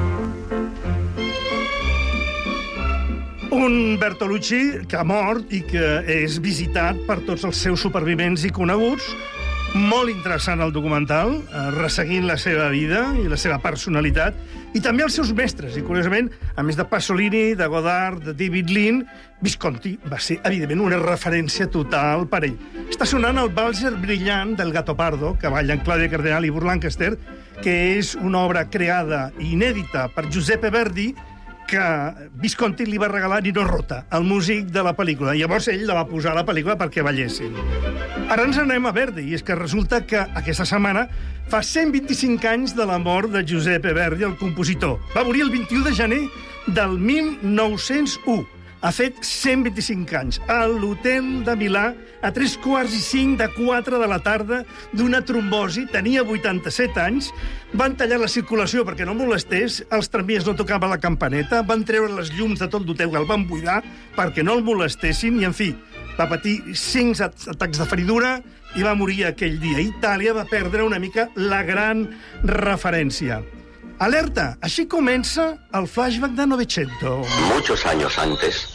Un Bertolucci que ha mort i que és visitat per tots els seus supervivents i coneguts. Molt interessant el documental, resseguint la seva vida i la seva personalitat, i també els seus mestres. I, curiosament, a més de Pasolini, de Godard, de David Lean, Visconti va ser, evidentment, una referència total per ell. Està sonant el Valzer brillant del Gattopardo, que ballen Claudia Cardinal i Burt Lancaster, que és una obra creada i inèdita per Giuseppe Verdi, que Visconti li va regalar Nino Rota, el músic de la pel·lícula. Llavors ell la va posar a la pel·lícula perquè ballessin. Ara ens anem a Verdi, i és que resulta que aquesta setmana fa 125 anys de la mort de Giuseppe Verdi, el compositor. Va morir el 21 de gener del 1901. Ha fet 125 anys, a l'hotel de Milà, a 3:45 de la tarda, d'una trombosi, tenia 87 anys, van tallar la circulació perquè no molestés, els tramvies no tocaven la campaneta, van treure les llums de tot l'hotel, el van buidar perquè no el molestessin, i en fi, va patir 5 atacs de feridura i va morir aquell dia. Itàlia va perdre una mica la gran referència. Alerta, així comença el flashback de Novecento. Muchos años antes.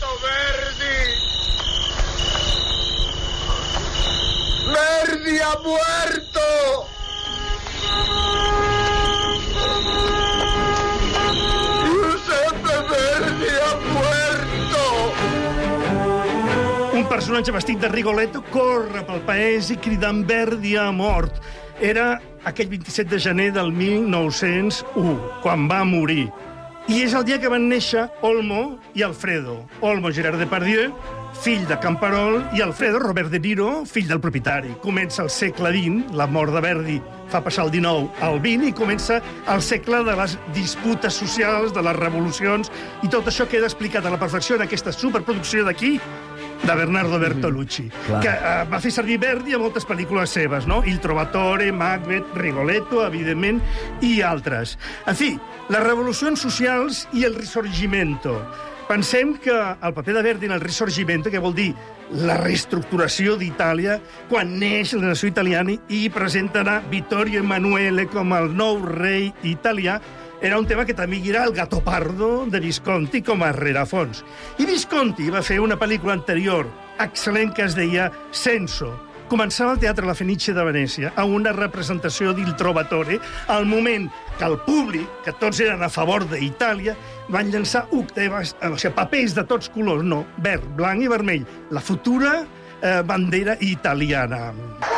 ¡Verdi ha muerto! ¡Giuseppe Verdi ha muerto! Un personatge vestit de Rigoletto corre pel país i cridant Verdi ha mort. Era aquell 27 de gener del 1901, quan va morir. I és el dia que van néixer Olmo i Alfredo. Olmo, Gerard Depardieu, fill de Camperol, i Alfredo, Robert De Niro, fill del propietari. Comença el segle XX, la mort de Verdi fa passar el XIX al XX, i comença el segle de les disputes socials, de les revolucions, i tot això queda explicat a la perfecció en aquesta superproducció d'aquí, de Bernardo Bertolucci, que va fer servir Verdi a moltes pel·lícules seves, no? Il Trovatore, Macbeth, Rigoletto, evidentment, i altres. En fi, les revolucions socials i el Risorgimento. Pensem que el paper de Verdi en el Risorgimento, que vol dir la reestructuració d'Itàlia, quan neix la nació italiana i presenten a Vittorio Emanuele com el nou rei italià, era un tema que també guiarà el Gattopardo de Visconti com a rerefons. I Visconti va fer una pel·lícula anterior, excel·lent, que es deia Senso. Començava al Teatre La Fenice de Venècia, a una representació d'Il Trovatore, al moment que el públic, que tots eren a favor d'Itàlia, van llançar papers de tots colors, no, verd, blanc i vermell, la futura bandera italiana.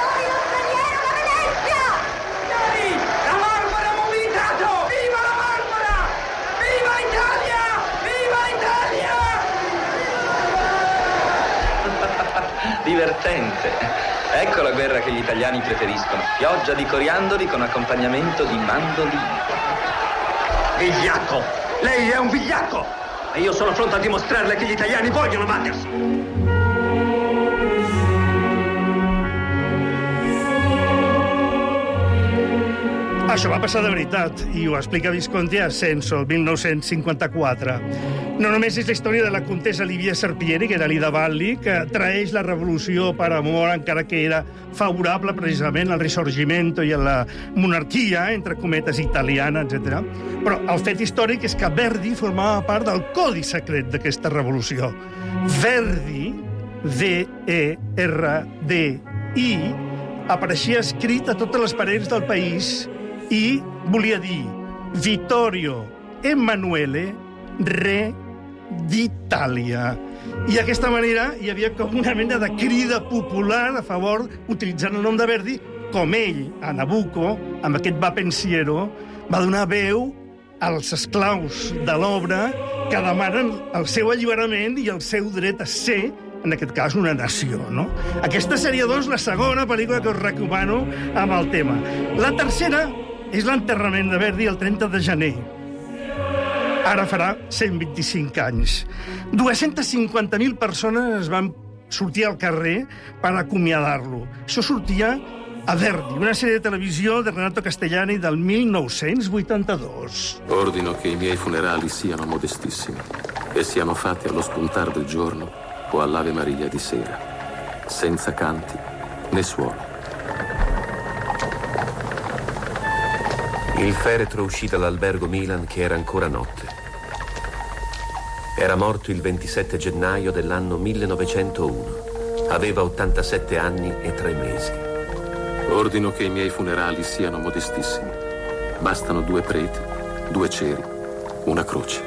Divertente. Ecco la guerra che gli italiani preferiscono. Pioggia di coriandoli con accompagnamento di mandolini. Vigliacco! Lei è un vigliacco! E io sono pronto a dimostrarle che gli italiani vogliono battersi! Això va passar de veritat, i ho explica Visconti a Senso, el 1954. No només és la història de la comtessa Livia Serpieri, que era l'Ida Valli, que traeix la revolució per amor, encara que era favorable precisament al Risorgimento i a la monarquia, entre cometes, italiana, etc. Però el fet històric és que Verdi formava part del codi secret d'aquesta revolució. Verdi, V-E-R-D-I, apareixia escrit a totes les parets del país i volia dir Vittorio Emanuele, re d'Itàlia. I d'aquesta manera hi havia com una mena de crida popular a favor, utilitzant el nom de Verdi, com ell, a Nabucco, amb aquest va pensiero, va donar veu als esclaus de l'obra que demanen el seu alliberament i el seu dret a ser, en aquest cas, una nació, no? Aquesta seria, doncs, la segona pel·lícula que us recomano amb el tema. La tercera és l'enterrament de Verdi el 30 de gener. Ara farà 125 anys. 250.000 persones van sortir al carrer per acomiadar-lo. Això sortia a Verdi, una sèrie de televisió de Renato Castellani del 1982. Ordino che i miei funerali siano modestissimi e siano fatti allo spuntar del giorno o all'Ave Maria di sera, senza canti né suoni. Il feretro uscì dall'albergo Milan che era ancora notte. Era morto il 27 gennaio dell'anno 1901. Aveva 87 anni e 3 mesi. Ordino che i miei funerali siano modestissimi. Bastano 2 preti, 2 ceri, una croce.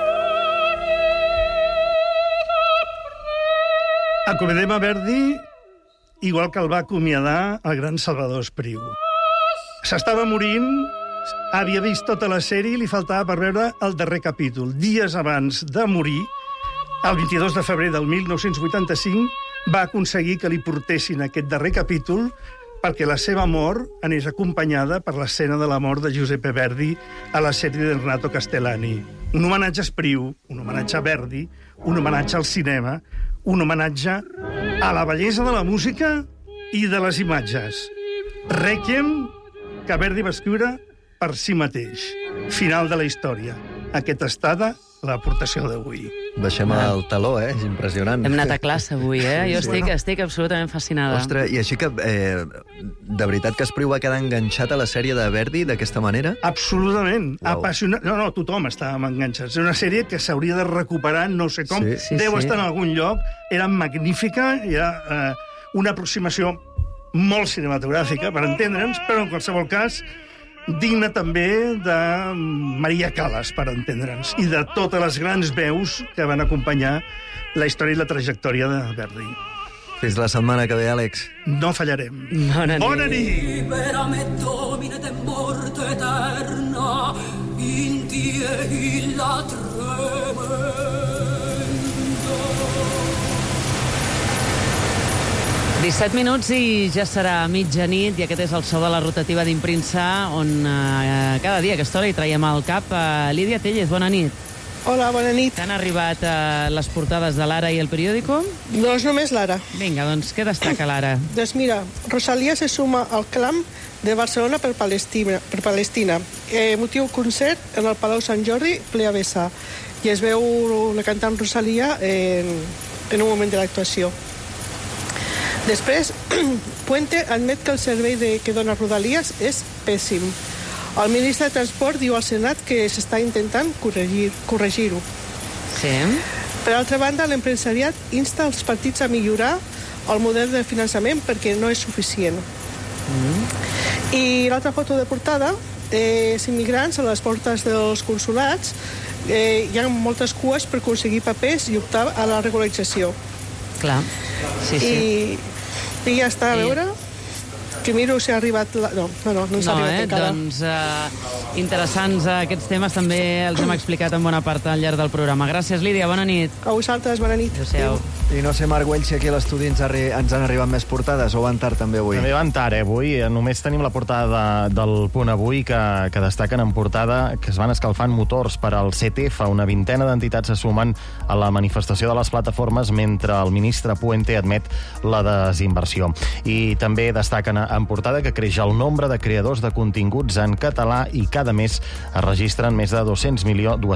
Acomiadem a Verdi igual que el va acomiadar el gran Salvador Espriu. S'estava morint, havia vist tota la sèrie i li faltava per veure el darrer capítol. Dies abans de morir, el 22 de febrer del 1985, va aconseguir que li portessin aquest darrer capítol perquè la seva mort anés acompanyada per l'escena de la mort de Giuseppe Verdi a la sèrie de Renato Castellani. Un homenatge a Espriu, un homenatge a Verdi, un homenatge al cinema, un homenatge a la bellesa de la música i de les imatges. Requiem que Verdi va escriure per si mateix. Final de la història. Aquesta ha estat l'aportació d'avui. Baixem el taló, és impressionant. Hem anat a classe avui, Jo estic absolutament fascinada. Ostres, i així que, de veritat que Espriu va quedar enganxat a la sèrie de Verdi d'aquesta manera? Absolutament. Apassionat. No, tothom estava enganxat. És una sèrie que s'hauria de recuperar, no sé com. Deu estar en algun lloc. Era magnífica, era una aproximació molt cinematogràfica, per entendre'ns, però en qualsevol cas digna també de Maria Callas, per entendre'ns, i de totes les grans veus que van acompanyar la història i la trajectòria de Verdi. Fins la setmana que ve, Àlex. No fallarem. Bona nit. Bona nit. Liberame Domine de morte eterna, in die illa tremenda. 17 minuts i ja serà mitjanit, i aquest és el so de la rotativa d'Impremsa, on cada dia a aquesta hora hi traiem al cap. Lídia Tellez, bona nit. Hola, bona nit. T'han arribat les portades de l'Ara i el periòdico? Doncs només l'Ara. Vinga, doncs què destaca l'Ara? Doncs mira, Rosalía se suma al clam de Barcelona per Palestina. Motiu concert en el Palau Sant Jordi, ple a vessar. I es veu la cantant Rosalía en un moment de l'actuació. Després, Puente admet que el servei que dona Rodalies és pèssim. El ministre de Transport diu al Senat que s'està intentant corregir-ho. Sí. Per altra banda, l'empresariat insta els partits a millorar el model de finançament perquè no és suficient. I l'altra foto de portada és immigrants a les portes dels consulats. Hi ha moltes cues per aconseguir papers i optar a la regularització. Clar, sí. I ja està, a veure... Que miro si ha arribat... No ens ha arribat encara. Doncs interessants aquests temes, també els hem explicat en bona part al llarg del programa. Gràcies, Lídia, bona nit. A vosaltres, bona nit. Adéu. I no sé, Marc Güell, si aquí a l'estudi ens han arribat més portades o van tard també avui? També van tard, avui. Només tenim la portada del Punt Avui que destaquen en portada que es van escalfant motors per al CETEF. Una vintena d'entitats se sumen a la manifestació de les plataformes mentre el ministre Puente admet la desinversió. I també destaquen en portada que creix el nombre de creadors de continguts en català i cada mes es registren més de 200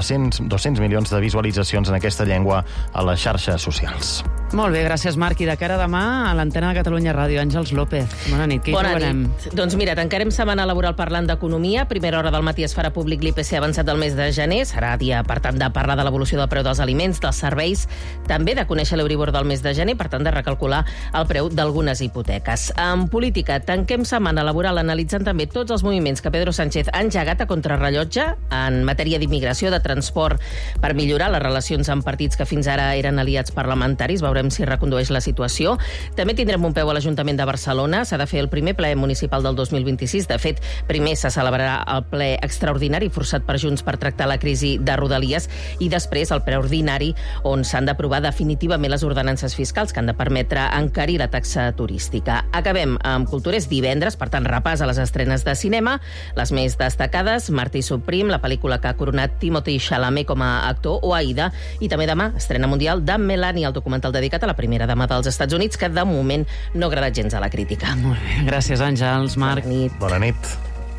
milions de visualitzacions en aquesta llengua a les xarxes socials. Molt bé, gràcies, Marc. I de cara a demà, a l'antena de Catalunya Ràdio, Àngels López. Bona nit, què hi trobarem? Bona nit. Doncs mira, tancarem setmana laboral parlant d'economia. Primera hora del matí es farà públic l'IPC avançat del mes de gener. Serà dia, per tant, de parlar de l'evolució del preu dels aliments, dels serveis, també de conèixer l'Euribor del mes de gener, per tant, de recalcular el preu d'algunes hipoteques. En política, tanquem setmana laboral analitzant també tots els moviments que Pedro Sánchez ha engegat a contrarrellotge en matèria d'immigració, de transport, per millorar les relacions amb partits que fins ara eren aliats parlamentaris. Veurem si recondueix la situació. També tindrem un peu a l'Ajuntament de Barcelona. S'ha de fer el primer ple municipal del 2026. De fet, primer se celebrarà el ple extraordinari forçat per Junts per tractar la crisi de Rodalies i després el ple ordinari on s'han d'aprovar definitivament les ordenances fiscals que han de permetre encarir la taxa turística. Acabem amb Cultura. És divendres, per tant, repàs a les estrenes de cinema. Les més destacades, Martí Suprim, la pel·lícula que ha coronat Timothée Chalamet com a actor, o Aida, i també demà estrena mundial de Melania, el documental dedicat a la primera dama dels Estats Units, que de moment no ha agradat gens a la crítica. Molt bé. Gràcies, Àngels, Marc. Bona nit. Bona nit.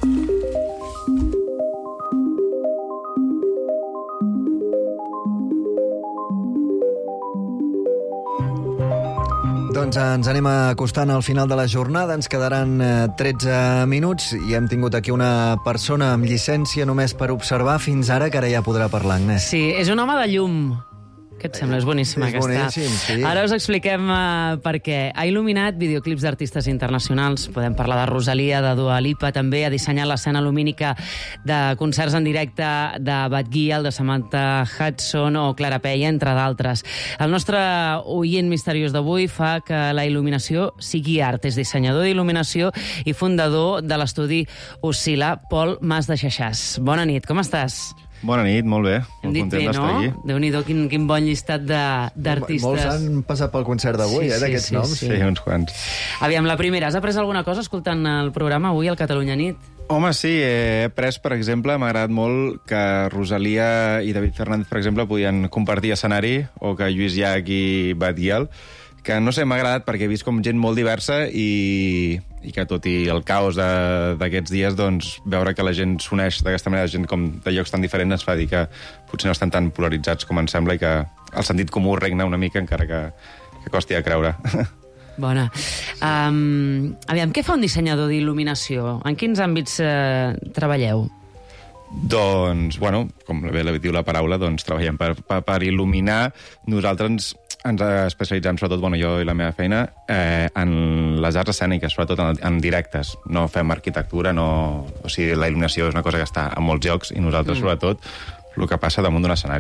Doncs ens anem acostant al final de la jornada. Ens quedaran 13 minuts i hem tingut aquí una persona amb llicència només per observar fins ara, que ara ja podrà parlar, Agnès. Sí, és un home de llum. Què et sembla? És boníssima és aquesta. Boníssim, sí. Ara us expliquem per què. Ha il·luminat videoclips d'artistes internacionals. Podem parlar de Rosalía, de Dua Lipa, també. Ha dissenyat l'escena lumínica de concerts en directe de Bad Gyal, de Samantha Hudson o Clara Peia, entre d'altres. El nostre oient misteriós d'avui fa que la il·luminació sigui art. És dissenyador d'il·luminació i fundador de l'estudi Oscil·la, Pol Mas de Xaxàs. Bona nit, com estàs? Bona nit, molt bé. Hem dit bé, no? Déu-n'hi-do, quin bon llistat d'artistes. Molts han passat pel concert d'avui, d'aquests noms. Sí, uns quants. Aviam, la primera, has après alguna cosa escoltant el programa avui al Catalunya Nit? Home, sí, he après, per exemple, m'ha agradat molt que Rosalía i David Fernández, per exemple, podien compartir escenari, o que Lluís Llach i Bad Gyal, que no sé, m'ha agradat perquè he vist com gent molt diversa i que tot i el caos d'aquests dies, doncs, veure que la gent s'uneix d'aquesta manera, gent com de llocs tan diferents, ens fa dir que potser no estan tan polaritzats com ens sembla i que el sentit comú regna una mica, encara que costi de creure. Bona. Aviam, què fa un dissenyador d'il·luminació? En quins àmbits treballeu? Doncs, bueno, com bé diu la paraula, doncs treballem per il·luminar. Nosaltres ens especialitzem, sobretot, bueno, jo i la meva feina, en les arts escèniques, sobretot en directes. No fem arquitectura, o sigui, la il·luminació és una cosa que està a molts llocs i nosaltres, sobretot, el que passa damunt d'un escenari.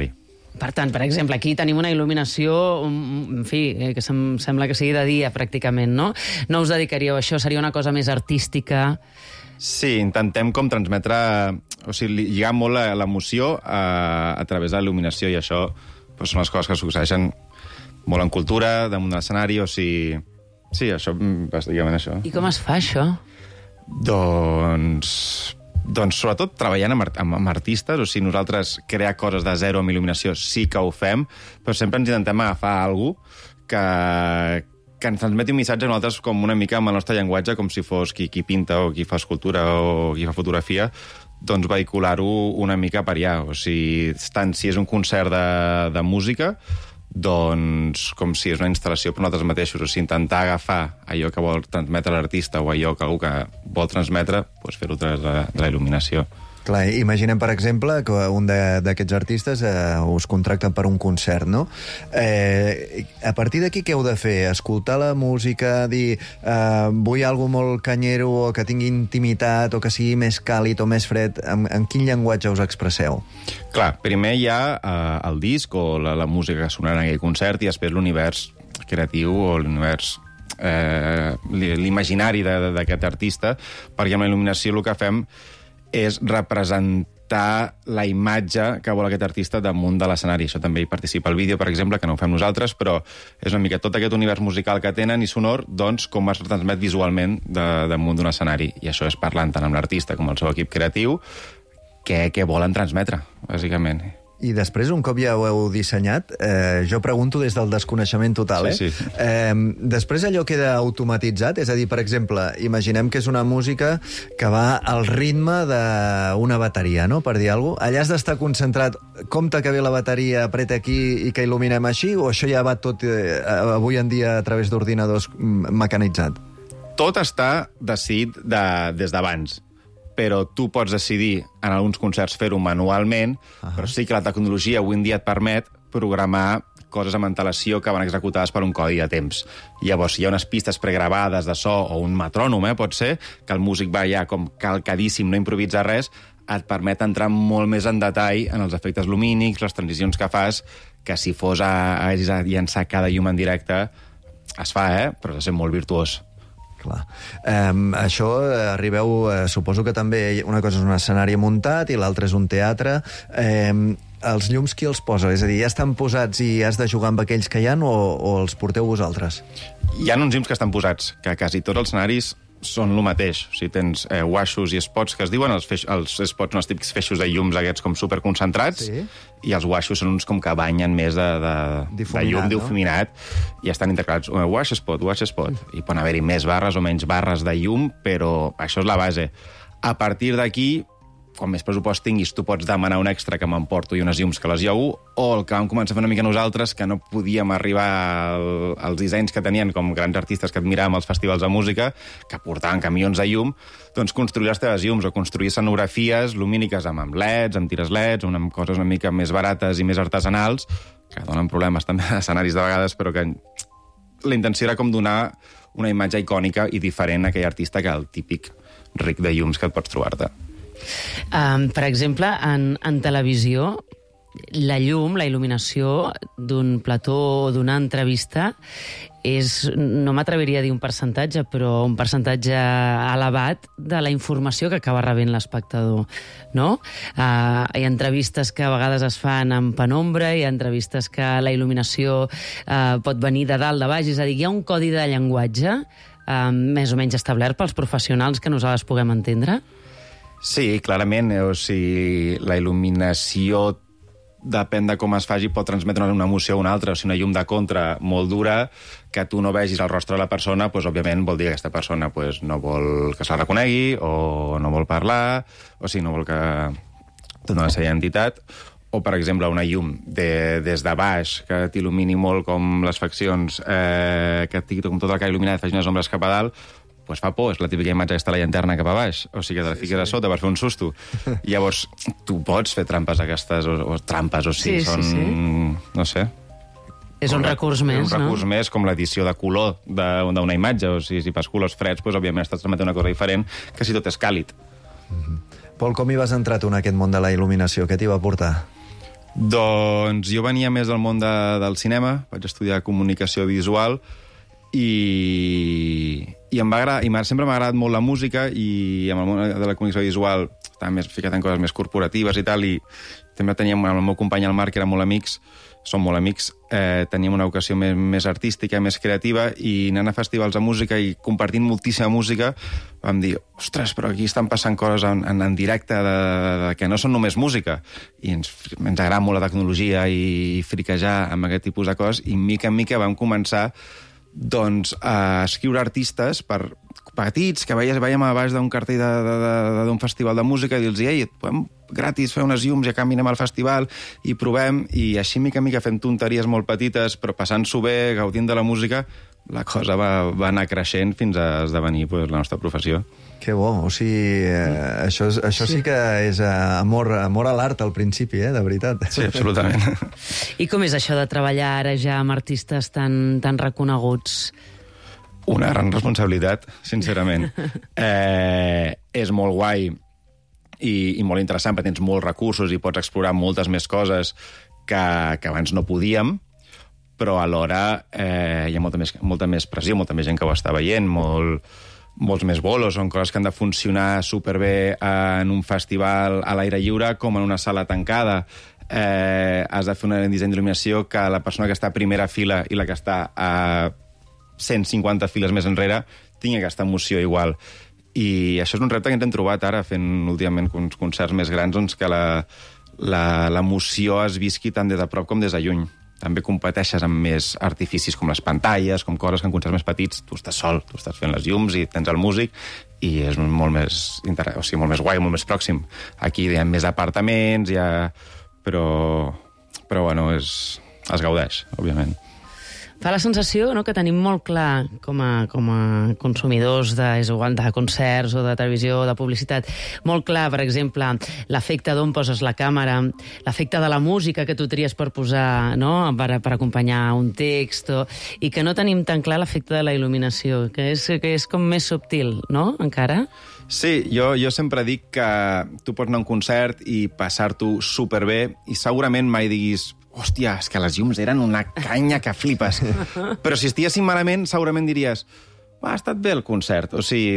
Per tant, per exemple, aquí tenim una il·luminació, en fi, que sembla que sigui de dia, pràcticament, no? No us dedicaríeu a això? Seria una cosa més artística? Sí, intentem com transmetre... O sigui, lligar molt l'emoció a través de la il·luminació, i això són les coses que succeeixen molt en cultura, damunt de l'escenari, o sigui... Sí, això, bàsicament això. I com es fa, això? Doncs sobretot treballant amb artistes, o sigui, nosaltres crear coses de zero amb il·luminació sí que ho fem, però sempre ens intentem agafar alguna cosa que ens transmeti un missatge a nosaltres com una mica amb el nostre llenguatge, com si fos qui pinta o qui fa escultura o qui fa fotografia, doncs vehicular-ho una mica per allà. O sigui, tant si és un concert de música, doncs com si és una instal·lació per nosaltres mateixos. O sigui, intentar agafar allò que vol transmetre l'artista o allò que algú que vol transmetre, doncs fer-ho a través de la il·luminació. Clar, imaginem, per exemple, que un d'aquests artistes us contracten per un concert, no? A partir d'aquí què heu de fer? Escoltar la música, dir vull alguna molt canyero o que tingui intimitat o que sigui més càlid o més fred? En quin llenguatge us expresseu? Clar, primer hi ha el disc o la música que sonarà en aquell concert i després l'univers creatiu o l'univers l'imaginari d'aquest artista, perquè amb la il·luminació el que fem és representar la imatge que vol aquest artista damunt de l'escenari. Això també hi participa el vídeo, per exemple, que no ho fem nosaltres, però és una mica tot aquest univers musical que tenen i sonor, doncs com es retransmet visualment damunt d'un escenari. I això és parlant tant amb l'artista com el seu equip creatiu, què volen transmetre, bàsicament. I després, un cop ja ho heu dissenyat, jo pregunto des del desconeixement total, Sí. Després allò queda automatitzat? És a dir, per exemple, imaginem que és una música que va al ritme d'una bateria, no?, per dir alguna cosa. Allà has d'estar concentrat, compte que ve la bateria, apreta aquí i que il·luminem així, o això ja va tot avui en dia a través d'ordinadors mecanitzat? Tot està decidit des d'abans, però tu pots decidir en alguns concerts fer-ho manualment, però sí que la tecnologia avui en dia et permet programar coses amb antelació que van executades per un codi de temps. Llavors, si hi ha unes pistes pregravades de so o un metrònom, pot ser, que el músic va ja com calcadíssim, no improvisa res, et permet entrar molt més en detall en els efectes lumínics, les transicions que fas, que si fos a llançar cada llum en directe, es fa, però ha de ser molt virtuós. Clar. Això arribeu, suposo que també una cosa és un escenari muntat i l'altra és un teatre. Els llums qui els posa? És a dir, ja estan posats i has de jugar amb aquells que hi ha o els porteu vosaltres? Hi ha uns llums que estan posats, que quasi tots els escenaris són el mateix. O sigui, tens guaixos i spots que es diuen, els spots són els típics feixos de llums aquests com superconcentrats, sí. I els guaixos són uns com que banyen més de llum difuminat, no? I estan intercalats. Wash spot, i poden haver-hi més barres o menys barres de llum, però això és la base. A partir d'aquí, quan més pressupost tinguis, tu pots demanar un extra que m'emporto i unes llums que les llogo, o el que vam començar a fer una mica nosaltres, que no podíem arribar als dissenys que tenien com grans artistes que admiràvem als festivals de música, que portaven camions de llum, doncs construir les teves llums o construir escenografies lumíniques amb leds, amb tires leds, amb coses una mica més barates i més artesanals, que donen problemes també a escenaris de vegades, però que la intenció era com donar una imatge icònica i diferent a aquell artista que el típic ric de llums que et pots trobar-te. Per exemple, en televisió, la llum, la il·luminació d'un plató o d'una entrevista és, no m'atreviria a dir un percentatge, però un percentatge elevat de la informació que acaba rebent l'espectador, no? Hi ha entrevistes que a vegades es fan en penombra, hi ha entrevistes que la il·luminació pot venir de dalt, de baix, és a dir, hi ha un codi de llenguatge més o menys establert pels professionals que nosaltres puguem entendre? Sí, clarament. O sigui, la il·luminació, depèn de com es faci, pot transmetre una emoció o una altra. O sigui, una llum de contra molt dura, que tu no vegis el rostre de la persona, doncs, òbviament, vol dir que aquesta persona no vol que se la reconegui, o no vol parlar, o sigui, no vol que doni la seva identitat. O, per exemple, una llum des de baix, que t'il·lumini molt com les faccions, que et tingui com tota la cara il·luminada i faci unes ombres cap a dalt, pues fa por, és la típica imatge que està la llanterna cap a baix, o sigui que te la fiques a sota per fer un susto. Llavors, tu pots fer trampes aquestes, o trampes, o sigui, són... no sé. És un recurs més, no? És un recurs més, com l'edició de color d'una imatge, o sigui, si fas colors freds, doncs, òbviament, estàs transmetent una cosa diferent que si tot és càlid. Pol, com hi vas entrar tu en aquest món de la il·luminació? Què t'hi va portar? Doncs jo venia més del món del cinema, vaig estudiar comunicació visual i sempre m'ha agradat molt la música, i amb el món de la comunicació visual estava més ficat en coses més corporatives i tal, i també teníem el meu company, el Marc, que érem molt amics, som molt amics, teníem una vocació més artística, més creativa, i anant a festivals de música i compartint moltíssima música, vam dir, ostres, però aquí estan passant coses en directe de que no són només música, i ens agrada molt la tecnologia i friquejar amb aquest tipus de coses, i mica en mica vam començar doncs, a escriure artistes petits que veiem a baix d'un cartell d'un festival de música i dir-los, ei, podem gratis fer unes llums i a canvi anem al festival i provem, i així mica en mica fent tonteries molt petites però passant-s'ho bé, gaudint de la música, la cosa va anar creixent fins a esdevenir la nostra professió. Que bo, o sigui, això sí que és amor a l'art al principi, de veritat. Sí, absolutament. I com és això de treballar ara ja amb artistes tan reconeguts? Una gran responsabilitat, sincerament. És molt guai i molt interessant, perquè tens molts recursos i pots explorar moltes més coses que abans no podíem, però alhora hi ha molta més pressió, molta més gent que ho està veient, molts més bolos, són coses que han de funcionar superbé en un festival a l'aire lliure com en una sala tancada. Has de fer un disseny d'il·luminació que la persona que està a primera fila i la que està a 150 files més enrere tingui aquesta emoció igual. I això és un repte que ens hem trobat ara fent últimament uns concerts més grans, doncs que l'emoció es visqui tant des de prop com des de lluny. També competeixes amb més artificis com les pantalles, com coses que en concerts més petits tu estàs sol, tu estàs fent les llums i tens el músic i és molt més guai, molt més pròxim. Aquí hi ha més apartaments, però bueno, es gaudeix, òbviament. Fa la sensació que tenim molt clar com a consumidors de concerts o de televisió o de publicitat, molt clar, per exemple, l'efecte d'on poses la càmera, l'efecte de la música que tu tries per posar, per acompanyar un text, i que no tenim tan clar l'efecte de la il·luminació, que és com més subtil, no?, encara? Sí, jo sempre dic que tu pots anar a un concert i passar-t'ho superbé i segurament mai diguis hòstia, és que les llums eren una canya que flipes. Però si estiguessin malament, segurament diries ha estat bé el concert. O sigui,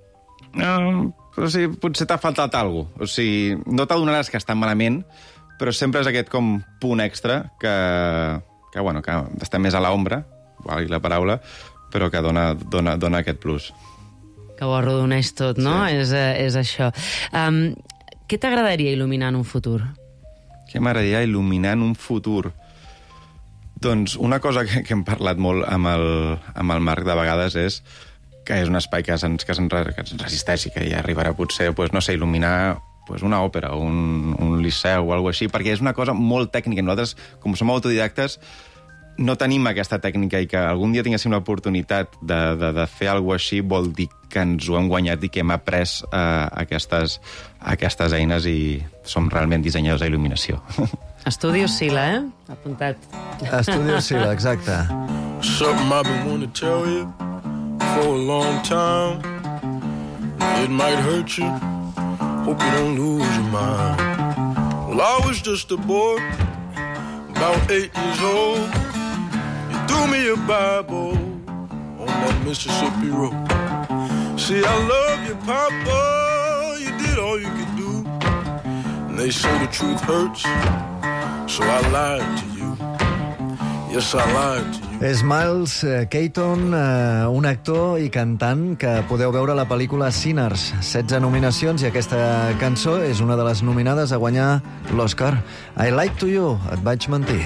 potser t'ha faltat alguna cosa. O sigui, no t'adonaràs que està malament, però sempre és aquest com punt extra que està més a l'ombra, valgui la paraula, però que dona aquest plus. Que ho arrodoneix tot, no? Sí. És això. Què t'agradaria il·luminar en un futur? Què m'agradaria il·luminar en un futur? Doncs una cosa que hem parlat molt amb el Marc de vegades és que és un espai que ens resisteix i que ja arribarà potser, no sé, il·luminar una òpera o un liceu o alguna cosa així, perquè és una cosa molt tècnica. Nosaltres, com som autodidactes, no tenim aquesta tècnica i que algun dia tinguéssim l'oportunitat de fer alguna cosa així vol dir que ens ho hem guanyat i que hem après aquestes eines i som realment dissenyadors d'il·luminació. Estudios Sila, apuntat. Estudios Sila, exacte. Something I've been wanting to tell you for a long time. It might hurt you. Hope you don't lose your mind. Well, I was just a boy, about 8 years old. You threw me a Bible on that Mississippi road. See, I love you, Papa. You did all you could do. And they say the truth hurts, so I lied to you. Yes, I lied to you. És Miles Keaton, un actor i cantant que podeu veure a la pel·lícula Sinners. 16 nominacions i aquesta cançó és una de les nominades a guanyar l'Oscar. I lied to you, et vaig mentir.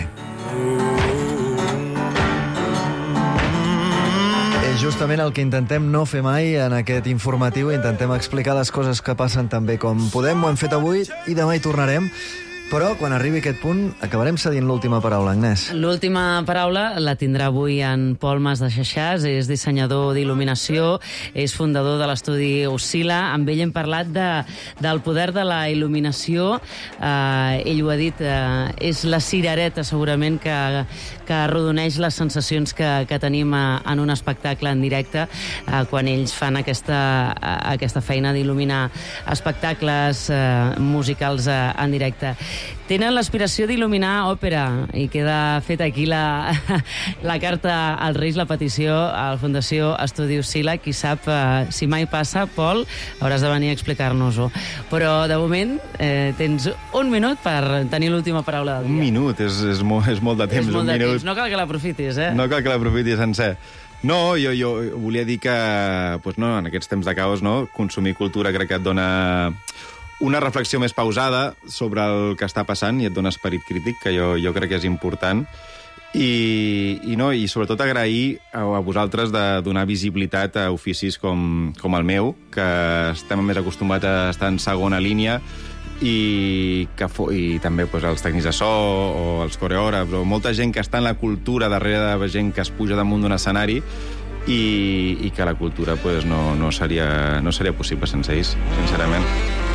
És justament el que intentem no fer mai en aquest informatiu. Intentem explicar les coses que passen també com podem. Ho hem fet avui i demà hi tornarem. Però, quan arribi aquest punt, acabarem cedint l'última paraula, Agnès. L'última paraula la tindrà avui en Pol Mas de Xaxàs, és dissenyador d'il·luminació, és fundador de l'estudi Oscil·la. Amb ell hem parlat del poder de la il·luminació. Ell ho ha dit, és la cirereta, segurament, que arrodoneix les sensacions que tenim en un espectacle en directe, quan ells fan aquesta feina d'il·luminar espectacles musicals en directe. tenen l'aspiració d'il·luminar òpera i queda feta aquí la carta als Reis, la petició a la Fundació Estudios Sila. Qui sap si mai passa, Pol, hauràs de venir a explicar-nos-ho. Però, de moment, tens un minut per tenir l'última paraula del dia. Un minut, és molt de temps. És molt de temps. No cal que l'aprofitis, No cal que l'aprofitis sencer. No, jo volia dir que en aquests temps de caos, consumir cultura crec que et dona una reflexió més pausada sobre el que està passant i et dona esperit crític, que jo crec que és important. I sobretot agrair a vosaltres de donar visibilitat a oficis com el meu, que estem més acostumats a estar en segona línia, i també els tècnics de so o els coreògrafs o molta gent que està en la cultura darrere de gent que es puja damunt d'un escenari i que la cultura no seria possible sense ells, sincerament.